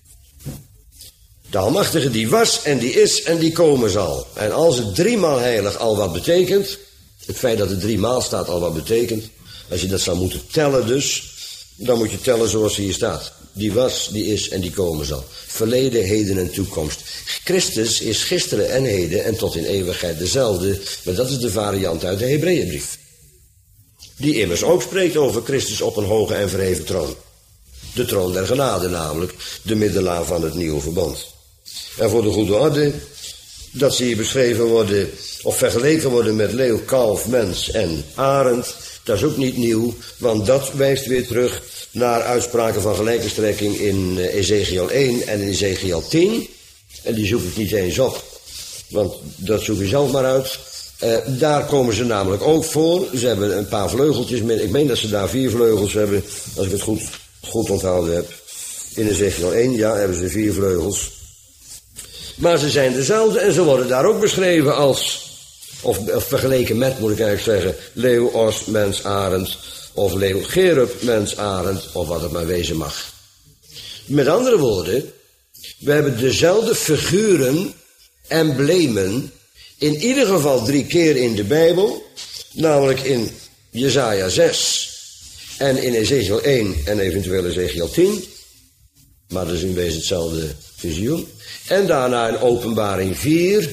De Almachtige die was en die is en die komen zal. En als het driemaal heilig al wat betekent, het feit dat het driemaal staat al wat betekent, als je dat zou moeten tellen dus, dan moet je tellen zoals hier staat. Die was, die is en die komen zal. Verleden, heden en toekomst. Christus is gisteren en heden en tot in eeuwigheid dezelfde, maar dat is de variant uit de Hebreeënbrief. Die immers ook spreekt over Christus op een hoge en verheven troon. De troon der genade namelijk, de middelaar van het nieuwe verbond. En voor de goede orde, dat ze hier beschreven worden, of vergeleken worden met leeuw, kalf, mens en arend, dat is ook niet nieuw, want dat wijst weer terug naar uitspraken van gelijke strekking in Ezekiel één en in Ezekiel tien. En die zoek ik niet eens op, want dat zoek je zelf maar uit. Uh, daar komen ze namelijk ook voor. Ze hebben een paar vleugeltjes, ik meen dat ze daar vier vleugels hebben, als ik het goed... goed onthouden heb. In Ezekiel één, ja, hebben ze vier vleugels. Maar ze zijn dezelfde en ze worden daar ook beschreven als, of, of vergeleken met, moet ik eigenlijk zeggen, leeuw, os, mens, arend, of leeuw, cherub, mens, arend, of wat het maar wezen mag. Met andere woorden, we hebben dezelfde figuren, emblemen, in ieder geval drie keer in de Bijbel, namelijk in Jesaja zes... en in Ezekiel één en eventueel Ezekiel tien. Maar dat is in wezen hetzelfde visioen. En daarna in Openbaring vier.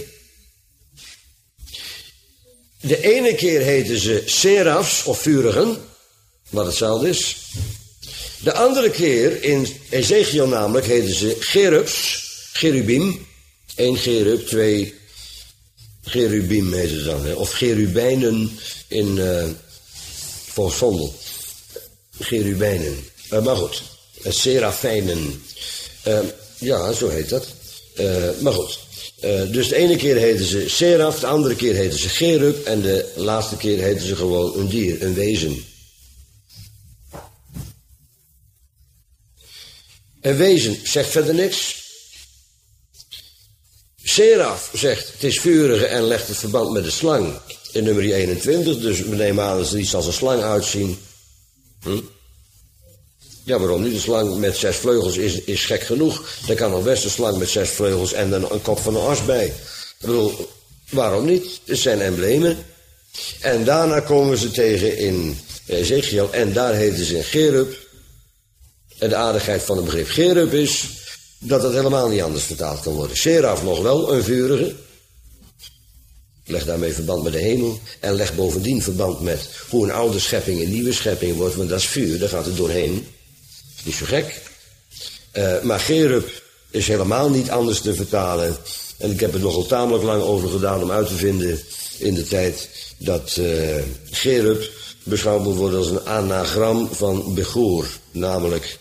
De ene keer heten ze serafs of vurigen. Wat hetzelfde is. De andere keer in Ezekiel namelijk heten ze cherubs. Cherubim. Eén cherub, twee cherubim heet het dan. Hè? Of cherubijnen in uh, volgens Vondel. Cherubijnen. Uh, maar goed. Uh, serafijnen. Uh, ja, zo heet dat. Uh, maar goed. Uh, dus de ene keer heten ze seraf, de andere keer heten ze cherub en de laatste keer heten ze gewoon een dier, een wezen. Een wezen zegt verder niks. Seraf zegt het is vurige en legt het verband met de slang in nummer eenentwintig. Dus we nemen aan dat ze iets als een slang uitzien. Hm? Ja, waarom niet? Een slang met zes vleugels is, is gek genoeg. Er kan nog best een slang met zes vleugels en dan een kop van een as bij. Ik bedoel, waarom niet? Het zijn emblemen. En daarna komen ze tegen in Ezekiel en daar heten ze een cherub. En de aardigheid van het begrip cherub is dat het helemaal niet anders vertaald kan worden. Seraf nog wel, een vurige. Leg daarmee verband met de hemel. En leg bovendien verband met hoe een oude schepping een nieuwe schepping wordt. Want dat is vuur, daar gaat het doorheen. Niet zo gek. Uh, maar cherub is helemaal niet anders te vertalen. En ik heb er nogal tamelijk lang over gedaan om uit te vinden in de tijd dat uh, cherub beschouwd moet worden als een anagram van begoor. Namelijk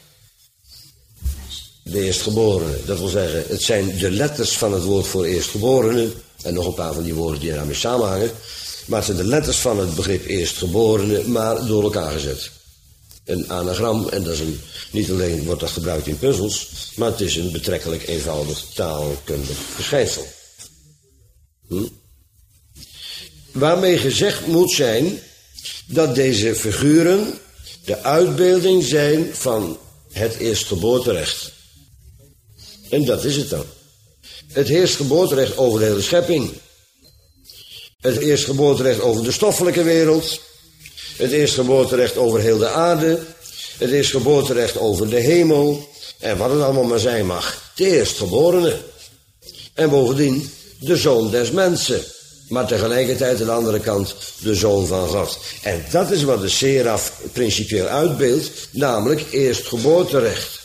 de eerstgeborene. Dat wil zeggen, het zijn de letters van het woord voor eerstgeborene. En nog een paar van die woorden die daarmee samenhangen. Maar het zijn de letters van het begrip eerstgeborene, maar door elkaar gezet. Een anagram, en dat is een, niet alleen wordt dat gebruikt in puzzels, maar het is een betrekkelijk eenvoudig taalkundig verschijnsel. Hm? Waarmee gezegd moet zijn dat deze figuren de uitbeelding zijn van het eerstgeboorterecht. En dat is het dan. Het eerstgeboorterecht over de hele schepping. Het eerstgeboorterecht over de stoffelijke wereld. Het eerstgeboorterecht over heel de aarde. Het eerstgeboorterecht over de hemel. En wat het allemaal maar zijn mag. De eerstgeborene. En bovendien de zoon des mensen. maar tegelijkertijd aan de andere kant de Zoon van God. En dat is wat de seraf principieel uitbeeldt, namelijk eerstgeboorterecht.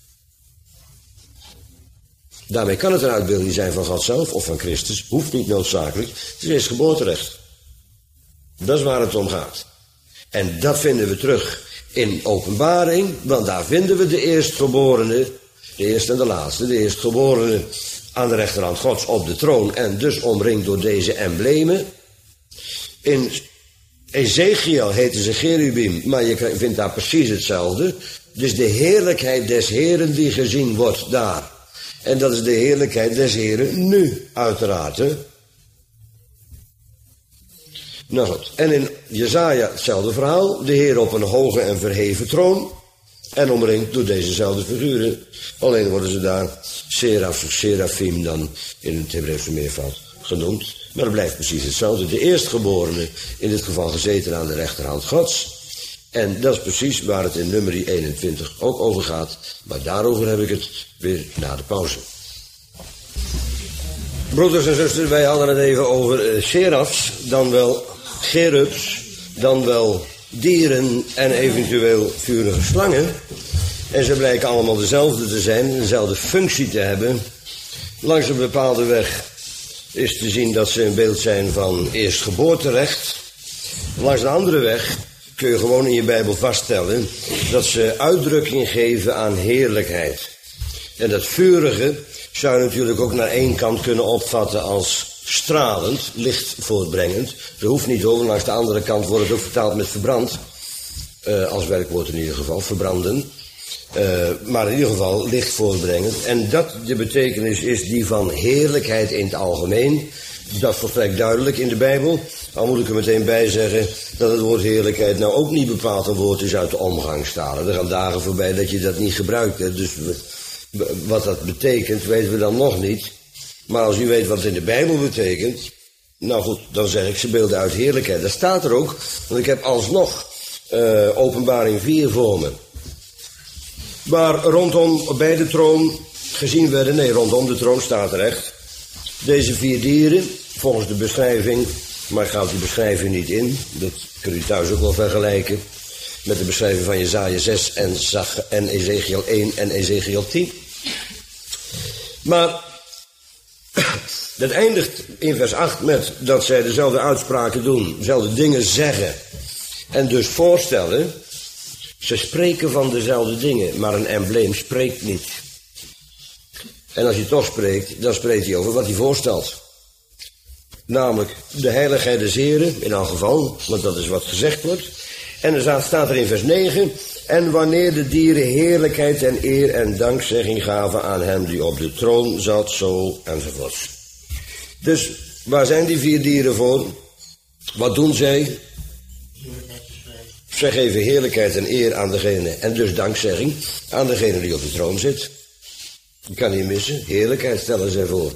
Daarmee kan het een uitbeelding zijn van God zelf of van Christus, hoeft niet noodzakelijk. Het is eerstgeboorterecht. Dat is waar het om gaat. En dat vinden we terug in Openbaring, want daar vinden we de eerstgeborene, de eerste en de laatste, de eerstgeborene aan de rechterhand Gods op de troon en dus omringd door deze emblemen. In Ezekiel heten ze cherubim, maar je vindt daar precies hetzelfde. Dus de heerlijkheid des Heren die gezien wordt daar. En dat is de heerlijkheid des Heren nu, uiteraard. Hè? Nou goed, en in Jesaja hetzelfde verhaal. De Heer op een hoge en verheven troon. En omringd door dezezelfde figuren. Alleen worden ze daar seraf of serafim dan in het Hebreeuwse meervoud genoemd. Maar het blijft precies hetzelfde. De eerstgeborene, in dit geval gezeten aan de rechterhand Gods. En dat is precies waar het in nummer eenentwintig ook over gaat. Maar daarover heb ik het weer na de pauze. Broeders en zusters, wij hadden het even over uh, serafs, dan wel cherubs, dan wel dieren en eventueel vurige slangen. En ze blijken allemaal dezelfde te zijn, dezelfde functie te hebben. Langs een bepaalde weg is te zien dat ze een beeld zijn van eerstgeboorterecht. Langs de andere weg kun je gewoon in je Bijbel vaststellen dat ze uitdrukking geven aan heerlijkheid. En dat vurige zou je natuurlijk ook naar één kant kunnen opvatten als stralend, licht voortbrengend. Dat hoeft niet hoor, langs de andere kant wordt het ook vertaald met verbrand. Uh, als werkwoord in ieder geval, verbranden. Uh, maar in ieder geval licht voortbrengend. En dat de betekenis is die van heerlijkheid in het algemeen. Dat is volstrekt duidelijk in de Bijbel. Al moet ik er meteen bij zeggen dat het woord heerlijkheid nou ook niet bepaald een woord is uit de omgangstalen. Er gaan dagen voorbij dat je dat niet gebruikt. Hè. Dus we, wat dat betekent weten we dan nog niet. Maar als u weet wat het in de Bijbel betekent, nou goed, dan zeg ik ze beelden uit heerlijkheid. Dat staat er ook, want ik heb alsnog uh, Openbaring vier voor me. Waar rondom bij de troon gezien werden, nee rondom de troon staat er echt, deze vier dieren, volgens de beschrijving, maar ik ga op die beschrijving niet in, dat kunt u thuis ook wel vergelijken met de beschrijving van Jesaja zes en, en Ezekiel één en Ezekiel tien. Maar dat eindigt in vers acht met dat zij dezelfde uitspraken doen, dezelfde dingen zeggen en dus voorstellen. Ze spreken van dezelfde dingen, maar een embleem spreekt niet. En als hij toch spreekt, dan spreekt hij over wat hij voorstelt. Namelijk de heiligheid des Heren, in elk geval, want dat is wat gezegd wordt. En er staat er in vers negen, en wanneer de dieren heerlijkheid en eer en dankzegging gaven aan hem die op de troon zat, zo enzovoort. Dus waar zijn die vier dieren voor? Wat doen zij? Zij geven heerlijkheid en eer aan degene, en dus dankzegging, aan degene die op de troon zit. Je kan niet missen, heerlijkheid stellen zij voor.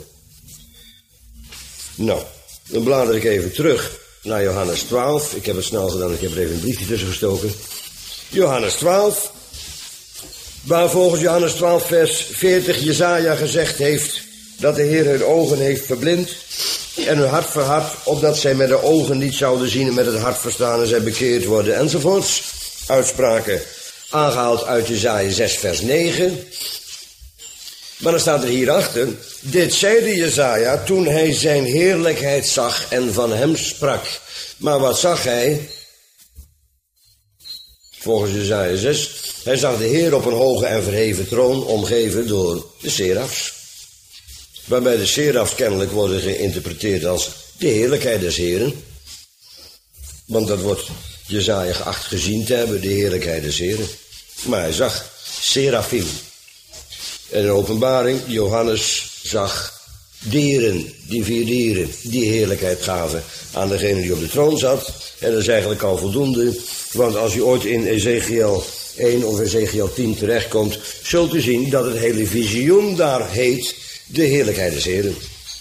Nou, dan blader ik even terug naar Johannes twaalf. Ik heb het snel gedaan, ik heb er even een briefje tussen gestoken. Johannes twaalf, waar volgens Johannes twaalf vers veertig Jesaja gezegd heeft dat de Heer hun ogen heeft verblind en hun hart verhard, opdat zij met de ogen niet zouden zien en met het hart verstaan en zij bekeerd worden enzovoorts. Uitspraken aangehaald uit Jesaja zes vers negen. Maar dan staat er hierachter, dit zeide Jesaja toen hij zijn heerlijkheid zag en van hem sprak. Maar wat zag hij? Volgens Jesaja zes, hij zag de Heer op een hoge en verheven troon, omgeven door de serafs. Waarbij de serafs kennelijk worden geïnterpreteerd als de heerlijkheid des Heren. Want dat wordt Jesaja geacht gezien te hebben, de heerlijkheid des Heren. Maar hij zag serafim. En in de openbaring, Johannes zag dieren, die vier dieren, die heerlijkheid gaven aan degene die op de troon zat. En dat is eigenlijk al voldoende, want als u ooit in Ezekiel één of Ezekiel tien terechtkomt, zult u zien dat het hele visioen daar heet de heerlijkheid des Heren.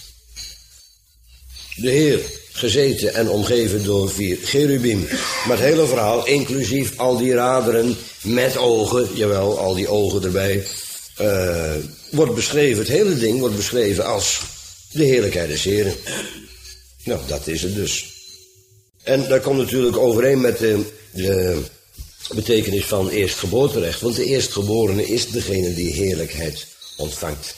De Heer, gezeten en omgeven door vier cherubim. Maar het hele verhaal, inclusief al die raderen met ogen, jawel, al die ogen erbij, uh, wordt beschreven, het hele ding wordt beschreven als de heerlijkheid des Heren. Nou, dat is het dus. En dat komt natuurlijk overeen met de, de betekenis van eerstgeboorterecht. Want de eerstgeborene is degene die heerlijkheid ontvangt.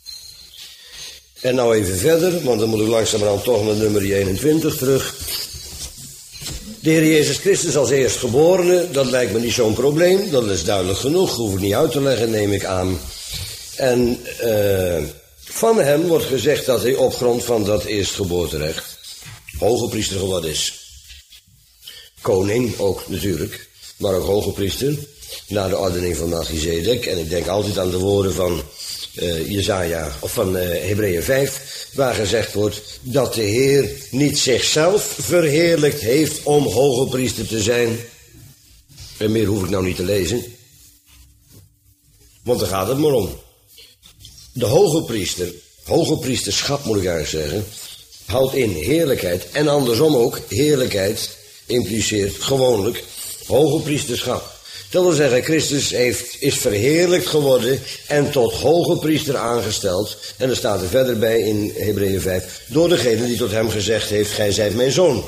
En nou even verder, want dan moet ik langzamerhand toch naar nummer eenentwintig terug. De Heer Jezus Christus als eerstgeborene, dat lijkt me niet zo'n probleem. Dat is duidelijk genoeg, hoef ik niet uit te leggen, neem ik aan. En uh, van hem wordt gezegd dat hij op grond van dat eerstgeboorterecht hoge priester geworden is. Koning ook natuurlijk, maar ook hoge priester, naar de ordening van Melchizedek. En ik denk altijd aan de woorden van uh, Jesaja, of van uh, Hebreeën vijf, waar gezegd wordt dat de Heer niet zichzelf verheerlijkt heeft om hoge priester te zijn. En meer hoef ik nou niet te lezen, want daar gaat het maar om. De hoge priester, hoge priesterschap moet ik eigenlijk zeggen, houdt in heerlijkheid en andersom ook. Heerlijkheid impliceert gewoonlijk hoge priesterschap. Dat wil zeggen, Christus heeft, is verheerlijkt geworden en tot hoge priester aangesteld. En er staat er verder bij in Hebreeën vijf, door degene die tot hem gezegd heeft, gij zijt mijn zoon.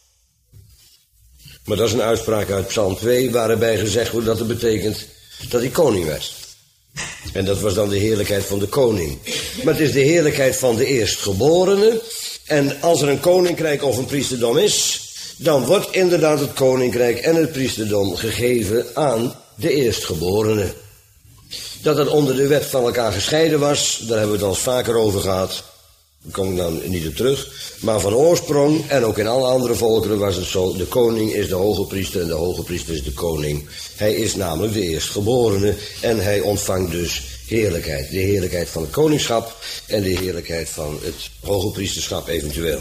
Maar dat is een uitspraak uit Psalm twee, waarbij gezegd wordt dat het betekent dat hij koning werd. En dat was dan de heerlijkheid van de koning. Maar het is de heerlijkheid van de eerstgeborene. En als er een koninkrijk of een priesterdom is, dan wordt inderdaad het koninkrijk en het priesterdom gegeven aan de eerstgeborene. Dat het onder de wet van elkaar gescheiden was, daar hebben we het al eens vaker over gehad. Daar kom ik dan niet op terug. Maar van oorsprong, en ook in alle andere volkeren was het zo, de koning is de hoge priester en de hoge priester is de koning. Hij is namelijk de eerstgeborene en hij ontvangt dus heerlijkheid. De heerlijkheid van het koningschap en de heerlijkheid van het hoge priesterschap eventueel.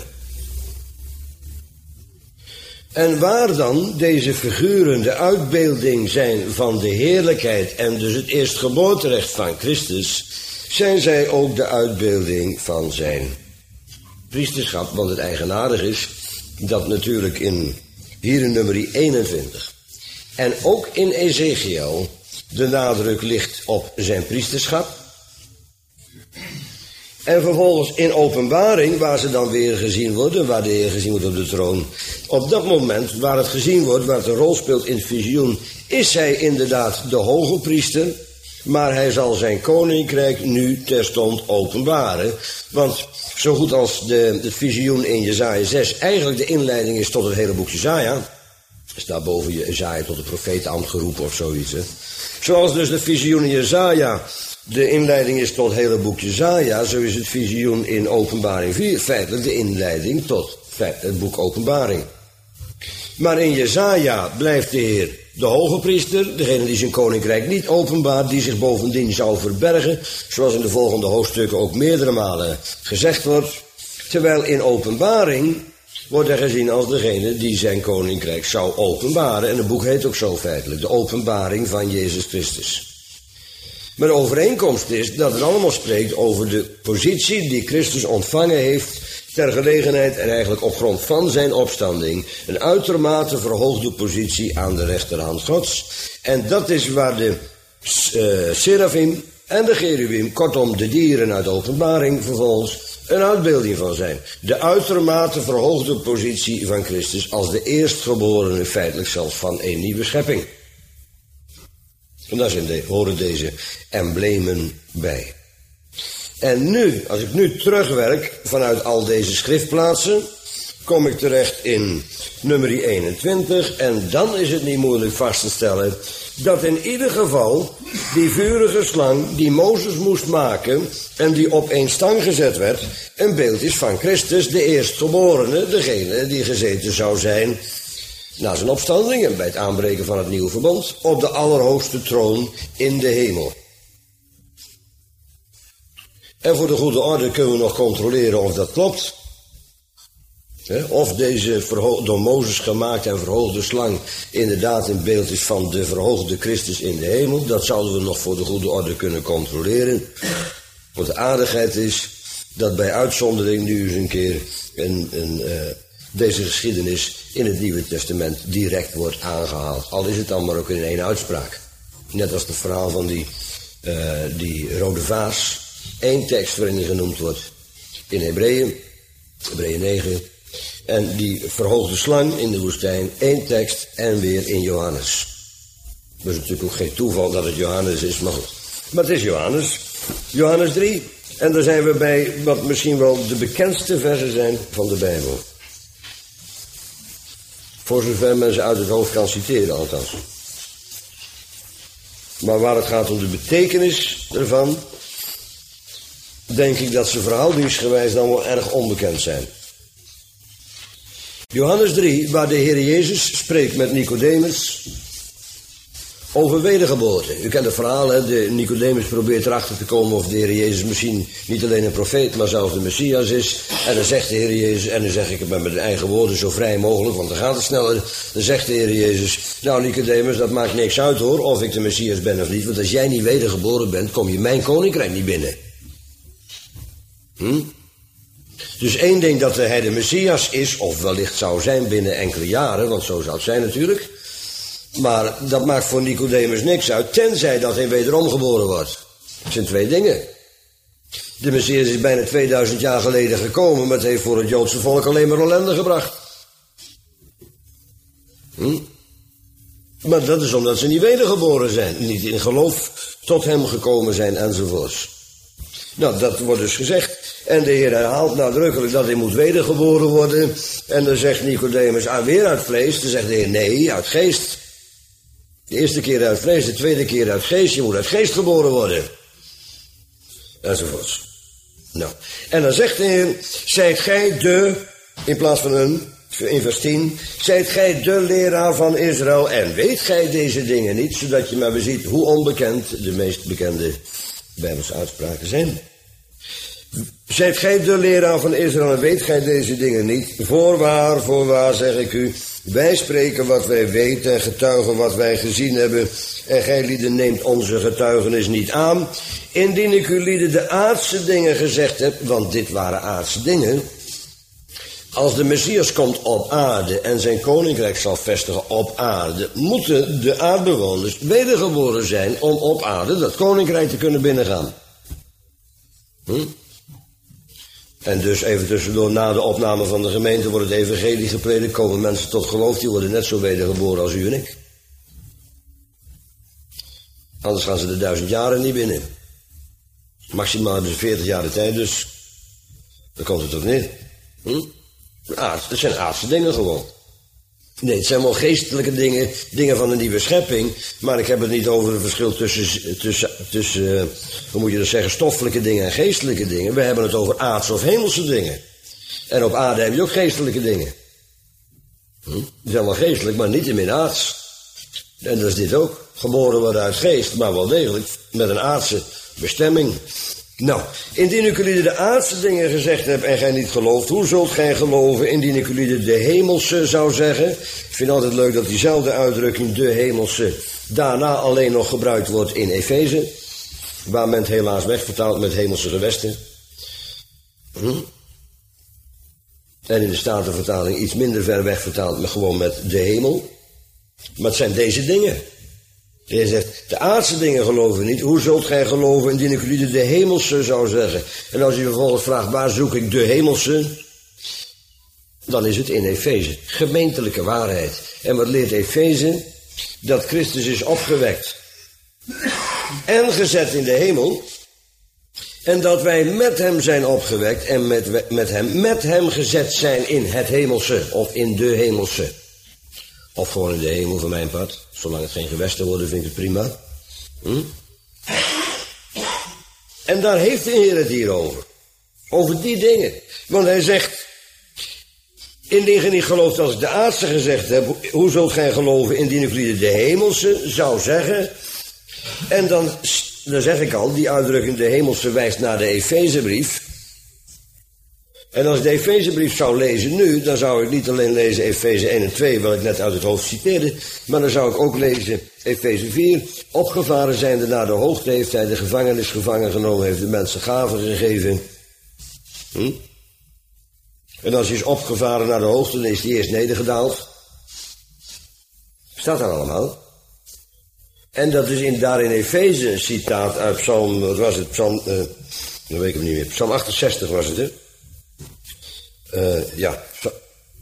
En waar dan deze figuren de uitbeelding zijn van de heerlijkheid en dus het eerstgeboorterecht van Christus, zijn zij ook de uitbeelding van zijn priesterschap. Want het eigenaardig is dat natuurlijk in, hier in nummer eenentwintig en ook in Ezekiel de nadruk ligt op zijn priesterschap. En vervolgens in Openbaring, waar ze dan weer gezien worden, waar de Heer gezien wordt op de troon. Op dat moment, waar het gezien wordt, waar het een rol speelt in het visioen, is hij inderdaad de hoge priester. Maar hij zal zijn koninkrijk nu terstond openbaren. Want zo goed als de, het visioen in Jesaja zes eigenlijk de inleiding is tot het hele boek Jesaja. Er staat boven Jesaja tot de profeetambt geroepen of zoiets. Hè. Zoals dus de visioen in Jesaja de inleiding is tot het hele boek Jesaja, zo is het visioen in Openbaring vier feitelijk de inleiding tot het boek Openbaring. Maar in Jesaja blijft de Heer de hoge priester, degene die zijn koninkrijk niet openbaart, die zich bovendien zou verbergen, zoals in de volgende hoofdstukken ook meerdere malen gezegd wordt. Terwijl in Openbaring wordt hij gezien als degene die zijn koninkrijk zou openbaren. En het boek heet ook zo feitelijk, de openbaring van Jezus Christus. Maar de overeenkomst is dat het allemaal spreekt over de positie die Christus ontvangen heeft ter gelegenheid en eigenlijk op grond van zijn opstanding. Een uitermate verhoogde positie aan de rechterhand Gods. En dat is waar de uh, serafim en de cherubim, kortom de dieren uit de openbaring vervolgens, een uitbeelding van zijn. De uitermate verhoogde positie van Christus als de eerstgeborene, feitelijk zelfs van een nieuwe schepping. En daar zijn de, horen deze emblemen bij. En nu, als ik nu terugwerk vanuit al deze schriftplaatsen, kom ik terecht in nummer eenentwintig. En dan is het niet moeilijk vast te stellen dat in ieder geval die vurige slang die Mozes moest maken en die op één stang gezet werd, een beeld is van Christus, de eerstgeborene, degene die gezeten zou zijn na zijn opstanding en bij het aanbreken van het nieuwe verbond op de allerhoogste troon in de hemel. En voor de goede orde kunnen we nog controleren of dat klopt. Of deze door Mozes gemaakte en verhoogde slang inderdaad een beeld is van de verhoogde Christus in de hemel. Dat zouden we nog voor de goede orde kunnen controleren. Want de aardigheid is dat bij uitzondering nu eens een keer een, een, uh, deze geschiedenis in het Nieuwe Testament direct wordt aangehaald. Al is het dan maar ook in één uitspraak. Net als het verhaal van die, uh, die rode vaas. Eén tekst waarin die genoemd wordt in Hebreeën, Hebreeën negen, En die verhoogde slang in de woestijn, één tekst en weer in Johannes. Dat is natuurlijk ook geen toeval dat het Johannes is, maar goed. Maar het is Johannes. Johannes drie. En daar zijn we bij wat misschien wel de bekendste versen zijn van de Bijbel. Voor zover men ze uit het hoofd kan citeren, althans. Maar waar het gaat om de betekenis ervan, denk ik dat ze verhoudingsgewijs dan wel erg onbekend zijn. Johannes drie, waar de Heer Jezus spreekt met Nicodemus over wedergeboorte. U kent het verhaal, hè? De Nicodemus probeert erachter te komen of de Heer Jezus misschien niet alleen een profeet, maar zelfs de Messias is. En dan zegt de Heer Jezus, en dan zeg ik het met mijn eigen woorden zo vrij mogelijk, want dan gaat het sneller. Dan zegt de Heer Jezus, nou Nicodemus, dat maakt niks uit hoor, of ik de Messias ben of niet. Want als jij niet wedergeboren bent, kom je mijn koninkrijk niet binnen. Hm? Dus één ding dat hij de Messias is, of wellicht zou zijn binnen enkele jaren, want zo zou het zijn natuurlijk. Maar dat maakt voor Nicodemus niks uit, tenzij dat hij wederom geboren wordt. Het zijn twee dingen. De Messias is bijna tweeduizend jaar geleden gekomen, maar het heeft voor het Joodse volk alleen maar ellende gebracht. Hm? Maar dat is omdat ze niet wedergeboren zijn, niet in geloof tot hem gekomen zijn enzovoorts. Nou, dat wordt dus gezegd. En de Heer herhaalt nadrukkelijk dat hij moet wedergeboren worden. En dan zegt Nicodemus, ah, weer uit vlees. Dan zegt de Heer, nee, uit geest. De eerste keer uit vlees, de tweede keer uit geest. Je moet uit geest geboren worden. Enzovoorts. Nou, en dan zegt de Heer, zijt gij de, in plaats van een, in vers tien, zijt gij de leraar van Israël en weet gij deze dingen niet, zodat je maar beziet hoe onbekend de meest bekende Bijbelse uitspraken zijn. Zijt gij de leraar van Israël en weet gij deze dingen niet? Voorwaar, voorwaar zeg ik u, wij spreken wat wij weten en getuigen wat wij gezien hebben. En gij lieden neemt onze getuigenis niet aan. Indien ik u lieden de aardse dingen gezegd heb, want dit waren aardse dingen. Als de Messias komt op aarde en zijn koninkrijk zal vestigen op aarde, moeten de aardbewoners wedergeboren zijn om op aarde dat koninkrijk te kunnen binnengaan. Hm? En dus even tussendoor, na de opname van de gemeente wordt het evangelie gepredikt, komen mensen tot geloof, die worden net zo wedergeboren als u en ik. Anders gaan ze de duizend jaren niet binnen. Maximaal hebben ze veertig jaar de tijd, dus dan komt het ook niet. Hm? Aard, het zijn aardse dingen gewoon. Nee, het zijn wel geestelijke dingen, dingen van de nieuwe schepping, maar ik heb het niet over het verschil tussen, tussen, tussen uh, hoe moet je dat zeggen, stoffelijke dingen en geestelijke dingen. We hebben het over aardse of hemelse dingen. En op aarde heb je ook geestelijke dingen. Hm? Die zijn wel geestelijk, maar niet in aards. En dat is dit ook. Geboren worden uit geest, maar wel degelijk met een aardse bestemming. Nou, indien ik jullie de aardse dingen gezegd heb en gij niet gelooft, hoe zult gij geloven indien ik jullie de hemelse zou zeggen? Ik vind altijd leuk dat diezelfde uitdrukking, de hemelse, daarna alleen nog gebruikt wordt in Efeze, waar men het helaas wegvertaalt met hemelse gewesten. Hm? En in de Statenvertaling iets minder ver weg vertaald, maar gewoon met de hemel. Maar het zijn deze dingen. De Heer zegt, de aardse dingen geloven niet. Hoe zult gij geloven indien ik jullie de hemelse zou zeggen? En als u vervolgens vraagt, waar zoek ik de hemelse? Dan is het in Efeze. Gemeentelijke waarheid. En wat leert Efeze? Dat Christus is opgewekt. En gezet in de hemel. En dat wij met hem zijn opgewekt. En met, met hem, met hem gezet zijn in het hemelse. Of in de hemelse. Of gewoon in de hemel van mijn part. Zolang het geen gewesten worden, vind ik het prima. Hm? En daar heeft de Heer het hier over. Over die dingen. Want hij zegt, indien gij niet gelooft als ik de aardse gezegd heb, hoe zult gij geloven indien ik jullie de hemelse zou zeggen? En dan, dan zeg ik al, die uitdrukking de hemelse wijst naar de Efezebrief. En als ik de Efezebrief zou lezen nu, dan zou ik niet alleen lezen Efeze één en twee, wat ik net uit het hoofd citeerde, maar dan zou ik ook lezen Efeze vier. Opgevaren zijnde naar de hoogte heeft hij de gevangenis gevangen genomen, heeft de mensen gaven gegeven. Hm? En als hij is opgevaren naar de hoogte, dan is hij eerst nedergedaald. Staat daar allemaal. En dat is in, daar in Efeze een citaat uit Psalm, wat was het, Psalm, uh, dan weet ik het niet meer, Psalm achtenzestig was het, hè? Uh, ja,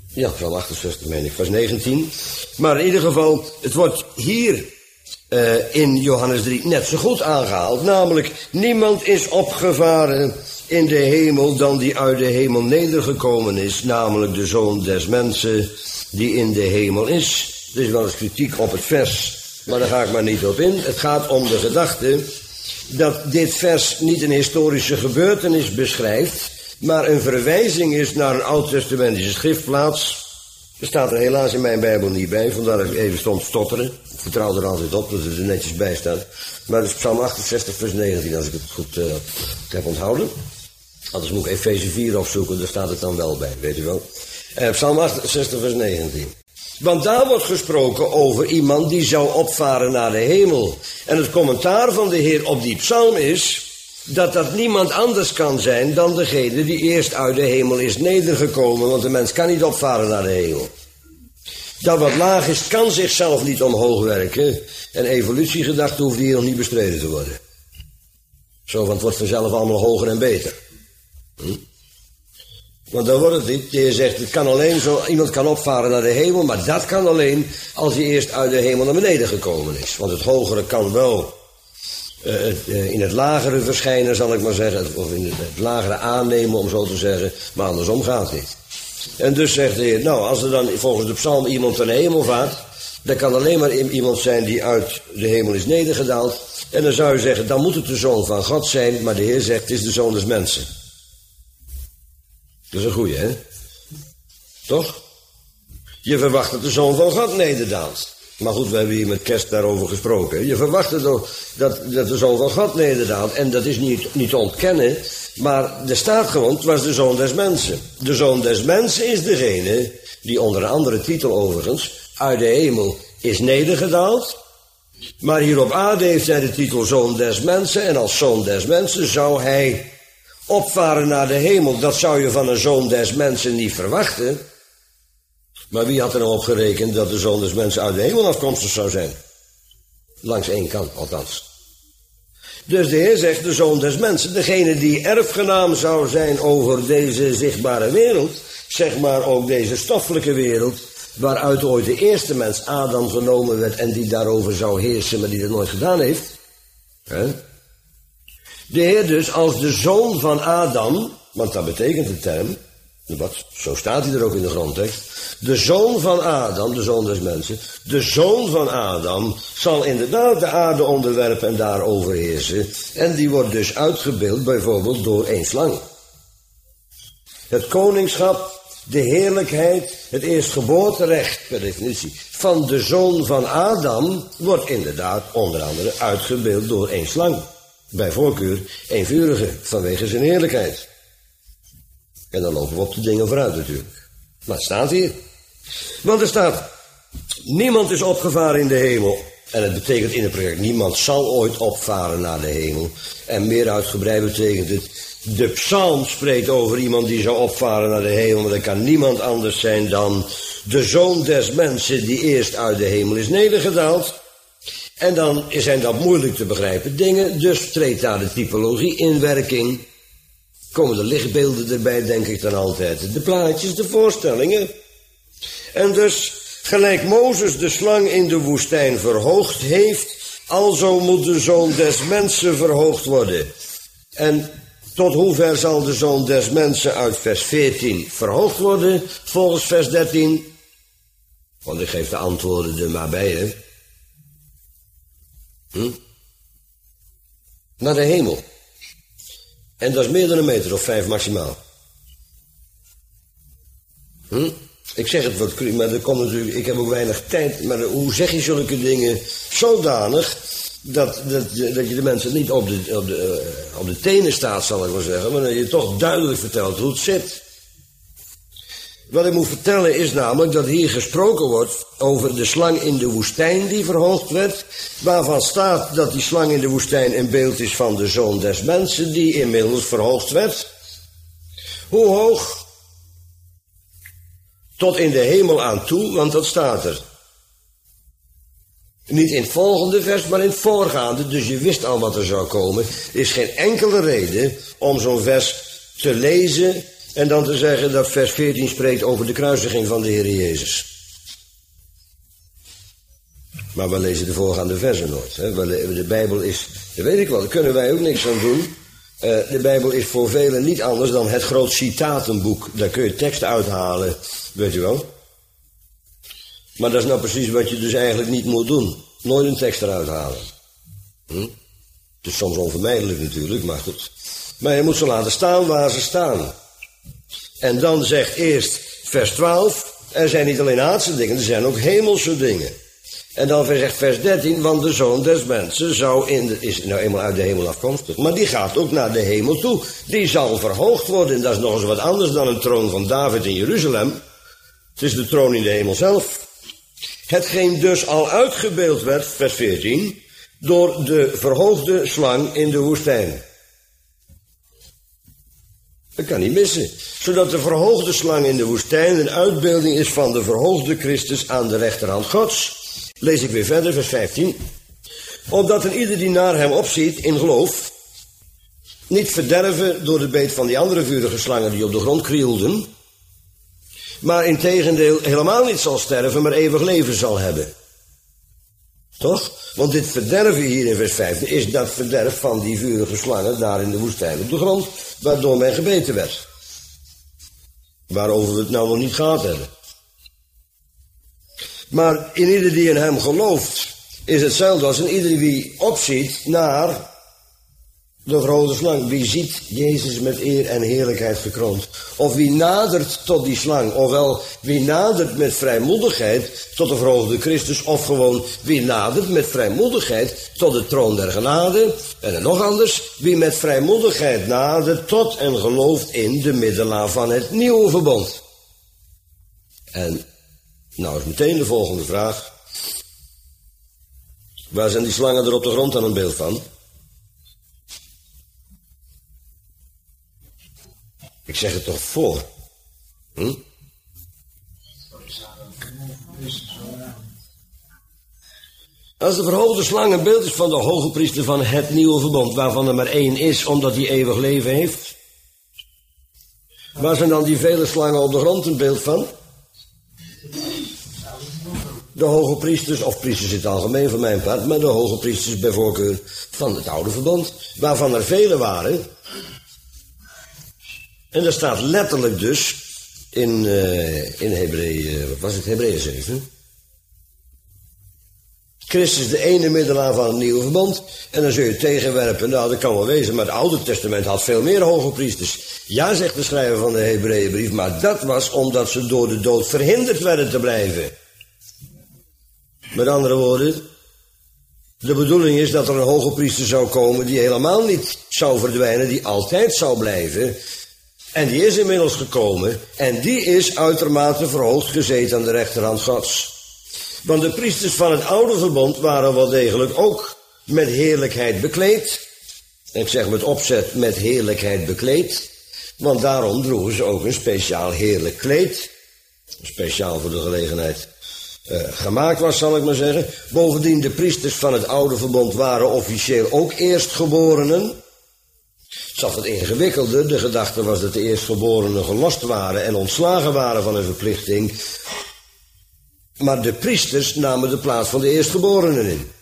Ja, Psalm achtenzestig meen ik, vers negentien. Maar in ieder geval, het wordt hier uh, in Johannes drie net zo goed aangehaald. Namelijk, niemand is opgevaren in de hemel dan die uit de hemel nedergekomen is. Namelijk de Zoon des Mensen die in de hemel is. Er is wel eens kritiek op het vers, maar daar ga ik maar niet op in. Het gaat om de gedachte dat dit vers niet een historische gebeurtenis beschrijft, maar een verwijzing is naar een oud-testamentische schriftplaats. Er staat er helaas in mijn Bijbel niet bij, vandaar dat ik even stond stotteren. Ik vertrouw er altijd op dat het er netjes bij staat. Maar het is Psalm achtenzestig vers negentien, als ik het goed uh, heb onthouden. Anders moet ik Efeze vier opzoeken, daar staat het dan wel bij, weet u wel. Uh, Psalm achtenzestig vers negentien. Want daar wordt gesproken over iemand die zou opvaren naar de hemel. En het commentaar van de Heer op die psalm is dat dat niemand anders kan zijn dan degene die eerst uit de hemel is nedergekomen. Want de mens kan niet opvaren naar de hemel. Dat wat laag is, kan zichzelf niet omhoog werken. En evolutiegedachte hoeft hier nog niet bestreden te worden. Zo, want het wordt vanzelf allemaal hoger en beter. Hm? Want dan wordt het niet. De Heer zegt, het kan alleen zo, iemand kan opvaren naar de hemel, maar dat kan alleen als hij eerst uit de hemel naar beneden gekomen is. Want het hogere kan wel uh, uh, in het lagere verschijnen, zal ik maar zeggen, of in het, het lagere aannemen, om zo te zeggen, maar andersom gaat het niet. En dus zegt de Heer, nou, als er dan volgens de psalm iemand naar de hemel vaart, dan kan alleen maar iemand zijn die uit de hemel is nedergedaald. En dan zou je zeggen, dan moet het de Zoon van God zijn, maar de Heer zegt, het is de Zoon des Mensen. Dat is een goeie, hè? Toch? Je verwacht dat de Zoon van God nederdaalt. Maar goed, we hebben hier met kerst daarover gesproken. Je verwacht dat, dat, dat de Zoon van God nederdaalt. En dat is niet, niet te ontkennen. Maar er staat gewoon, het was de Zoon des Mensen. De Zoon des Mensen is degene die onder een andere titel overigens uit de hemel is nedergedaald. Maar hier op aarde heeft hij de titel Zoon des Mensen. En als Zoon des Mensen zou hij opvaren naar de hemel. Dat zou je van een Zoon des Mensen niet verwachten. Maar wie had er nou op gerekend dat de Zoon des Mensen uit de hemel afkomstig zou zijn? Langs één kant althans. Dus de Heer zegt, de Zoon des Mensen, degene die erfgenaam zou zijn over deze zichtbare wereld, zeg maar ook deze stoffelijke wereld, waaruit ooit de eerste mens Adam genomen werd en die daarover zou heersen, maar die dat nooit gedaan heeft. Hè? De Heer dus als de zoon van Adam, want dat betekent de term, wat, zo staat hij er ook in de grondtekst, de zoon van Adam, de zoon des mensen, de zoon van Adam zal inderdaad de aarde onderwerpen en daarover heersen. En die wordt dus uitgebeeld bijvoorbeeld door één slang. Het koningschap, de heerlijkheid, het eerstgeboorterecht, per definitie, van de zoon van Adam wordt inderdaad onder andere uitgebeeld door één slang. Bij voorkeur één vurige, vanwege zijn heerlijkheid. En dan lopen we op de dingen vooruit natuurlijk. Maar het staat hier. Want er staat, niemand is opgevaren in de hemel. En het betekent in het project, niemand zal ooit opvaren naar de hemel. En meer uitgebreid betekent het, de psalm spreekt over iemand die zou opvaren naar de hemel. Maar dat kan niemand anders zijn dan de Zoon des Mensen die eerst uit de hemel is nedergedaald. En dan zijn dat moeilijk te begrijpen dingen, dus treedt daar de typologie in werking. Komen de lichtbeelden erbij, denk ik dan altijd. De plaatjes, de voorstellingen. En dus, gelijk Mozes de slang in de woestijn verhoogd heeft, alzo moet de Zoon des Mensen verhoogd worden. En tot hoever zal de Zoon des Mensen uit vers veertien verhoogd worden, volgens vers dertien? Want ik geef de antwoorden er maar bij, hè. Hm? Naar de hemel. En dat is meer dan een meter of vijf maximaal. Hm? Ik zeg het wat, maar er komt natuurlijk, ik heb ook weinig tijd, maar hoe zeg je zulke dingen zodanig dat, dat, dat je de mensen niet op de, op, de, op de tenen staat, zal ik maar zeggen, maar dat je toch duidelijk vertelt hoe het zit. Wat ik moet vertellen is namelijk dat hier gesproken wordt over de slang in de woestijn die verhoogd werd, waarvan staat dat die slang in de woestijn een beeld is van de Zoon des Mensen die inmiddels verhoogd werd. Hoe hoog? Tot in de hemel aan toe, want dat staat er. Niet in het volgende vers, maar in het voorgaande, dus je wist al wat er zou komen. Er is geen enkele reden om zo'n vers te lezen En dan te zeggen dat vers veertien spreekt over de kruisiging van de Heer Jezus. Maar we lezen de voorgaande versen nooit. Hè? De Bijbel is, dat weet ik wel, daar kunnen wij ook niks aan doen. Uh, de Bijbel is voor velen niet anders dan het groot citatenboek. Daar kun je teksten uithalen, weet je wel. Maar dat is nou precies wat je dus eigenlijk niet moet doen. Nooit een tekst eruit halen. Hm? Het is soms onvermijdelijk natuurlijk, maar goed. Maar je moet ze laten staan waar ze staan. En dan zegt eerst vers twaalf, er zijn niet alleen aardse dingen, er zijn ook hemelse dingen. En dan zegt vers dertien, want de Zoon des Mensen zou in de, is nou eenmaal uit de hemel afkomstig, maar die gaat ook naar de hemel toe. Die zal verhoogd worden, dat is nog eens wat anders dan een troon van David in Jeruzalem. Het is de troon in de hemel zelf. Hetgeen dus al uitgebeeld werd, vers veertien, door de verhoogde slang in de woestijn. Dat kan niet missen. Zodat de verhoogde slang in de woestijn een uitbeelding is van de verhoogde Christus aan de rechterhand Gods. Lees ik weer verder, vers vijftien. Opdat een ieder die naar hem opziet in geloof, niet verderven door de beet van die andere vurige slangen die op de grond krielden, maar integendeel helemaal niet zal sterven, maar eeuwig leven zal hebben. Toch? Want dit verderven hier in vers vijftien is dat verderf van die vurige slangen daar in de woestijn op de grond, waardoor men gebeten werd. Waarover we het nou nog niet gehad hebben. Maar in ieder die in hem gelooft, is hetzelfde als in ieder wie opziet naar de verhoogde slang. Wie ziet Jezus met eer en heerlijkheid gekroond? Of wie nadert tot die slang? Ofwel, wie nadert met vrijmoedigheid tot de verhoogde Christus? Of gewoon, wie nadert met vrijmoedigheid tot de troon der genade? En dan nog anders, wie met vrijmoedigheid nadert tot en gelooft in de middelaar van het nieuwe verbond. En nou is meteen de volgende vraag. Waar zijn die slangen er op de grond aan een beeld van? Ik zeg het toch voor. Hm? Als de verhoogde slang een beeld is van de hoge priester van het nieuwe verbond, waarvan er maar één is, omdat hij eeuwig leven heeft. Waar zijn dan die vele slangen op de grond een beeld van? De hoge priesters, of priesters in het algemeen van mijn part, maar de hoge priesters bij voorkeur van het oude verbond, waarvan er vele waren. En daar staat letterlijk dus in, uh, in Hebreeën, wat was het, Hebreeën zeven. Christus de ene middelaar van het nieuwe verbond. En dan zul je tegenwerpen, nou dat kan wel wezen, maar het Oude Testament had veel meer hoge priesters. Ja, zegt de schrijver van de Hebreeënbrief, maar dat was omdat ze door de dood verhinderd werden te blijven. Met andere woorden, de bedoeling is dat er een hoge priester zou komen die helemaal niet zou verdwijnen, die altijd zou blijven. En die is inmiddels gekomen en die is uitermate verhoogd gezeten aan de rechterhand Gods. Want de priesters van het oude verbond waren wel degelijk ook met heerlijkheid bekleed. En ik zeg met opzet met heerlijkheid bekleed, want daarom droegen ze ook een speciaal heerlijk kleed. Speciaal voor de gelegenheid uh, gemaakt was, zal ik maar zeggen. Bovendien, de priesters van het oude verbond waren officieel ook eerstgeborenen. Het zat wat ingewikkelder. De gedachte was dat de eerstgeborenen gelost waren en ontslagen waren van hun verplichting. Maar de priesters namen de plaats van de eerstgeborenen in.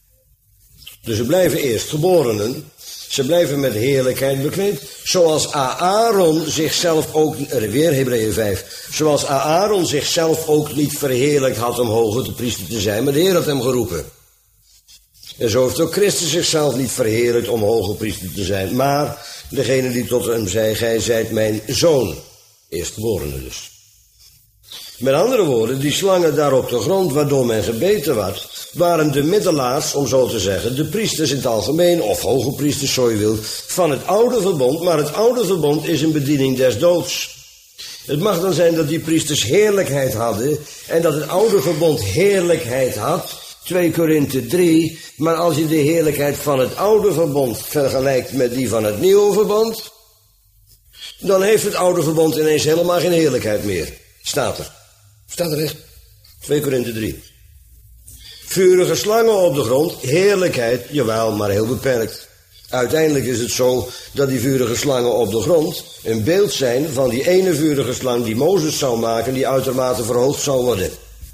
Dus ze blijven eerstgeborenen. Ze blijven met heerlijkheid bekleed. Zoals Aaron zichzelf ook, weer Hebreeën vijf. Zoals Aaron zichzelf ook niet verheerlijkt had om hoger te priester te zijn. Maar de Heer had hem geroepen. En zo heeft ook Christus zichzelf niet verheerlijkt om hoger priester te zijn. Maar degene die tot hem zei, gij zijt mijn zoon. Eerstgeborene dus. Met andere woorden, die slangen daar op de grond waardoor men gebeten werd, waren de middelaars, om zo te zeggen, de priesters in het algemeen, of hoge priesters, zo je wilt, van het oude verbond. Maar het oude verbond is een bediening des doods. Het mag dan zijn dat die priesters heerlijkheid hadden en dat het oude verbond heerlijkheid had, twee Korinthe drie, maar als je de heerlijkheid van het oude verbond vergelijkt met die van het nieuwe verbond, dan heeft het oude verbond ineens helemaal geen heerlijkheid meer. Staat er. Staat er echt. twee Korinthe drie. Vurige slangen op de grond, heerlijkheid, jawel, maar heel beperkt. Uiteindelijk is het zo dat die vurige slangen op de grond een beeld zijn van die ene vurige slang die Mozes zou maken, die uitermate verhoogd zou worden.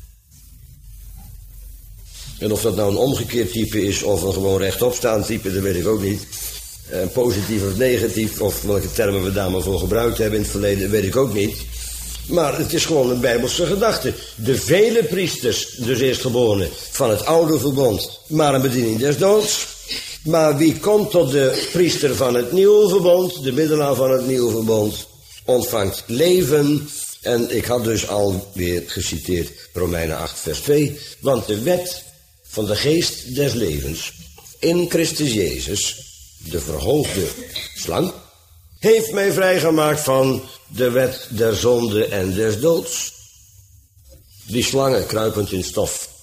En of dat nou een omgekeerd type is of een gewoon rechtopstaand type, dat weet ik ook niet. En positief of negatief, of welke termen we daar maar voor gebruikt hebben in het verleden, weet ik ook niet. Maar het is gewoon een bijbelse gedachte. De vele priesters, dus eerstgeborenen, van het oude verbond, maar een bediening des doods. Maar wie komt tot de priester van het nieuwe verbond, de middelaar van het nieuwe verbond, ontvangt leven. En ik had dus alweer geciteerd Romeinen acht vers twee. Want de wet van de geest des levens in Christus Jezus, de verhoogde slang, heeft mij vrijgemaakt van de wet der zonde en des doods. Die slangen kruipend in stof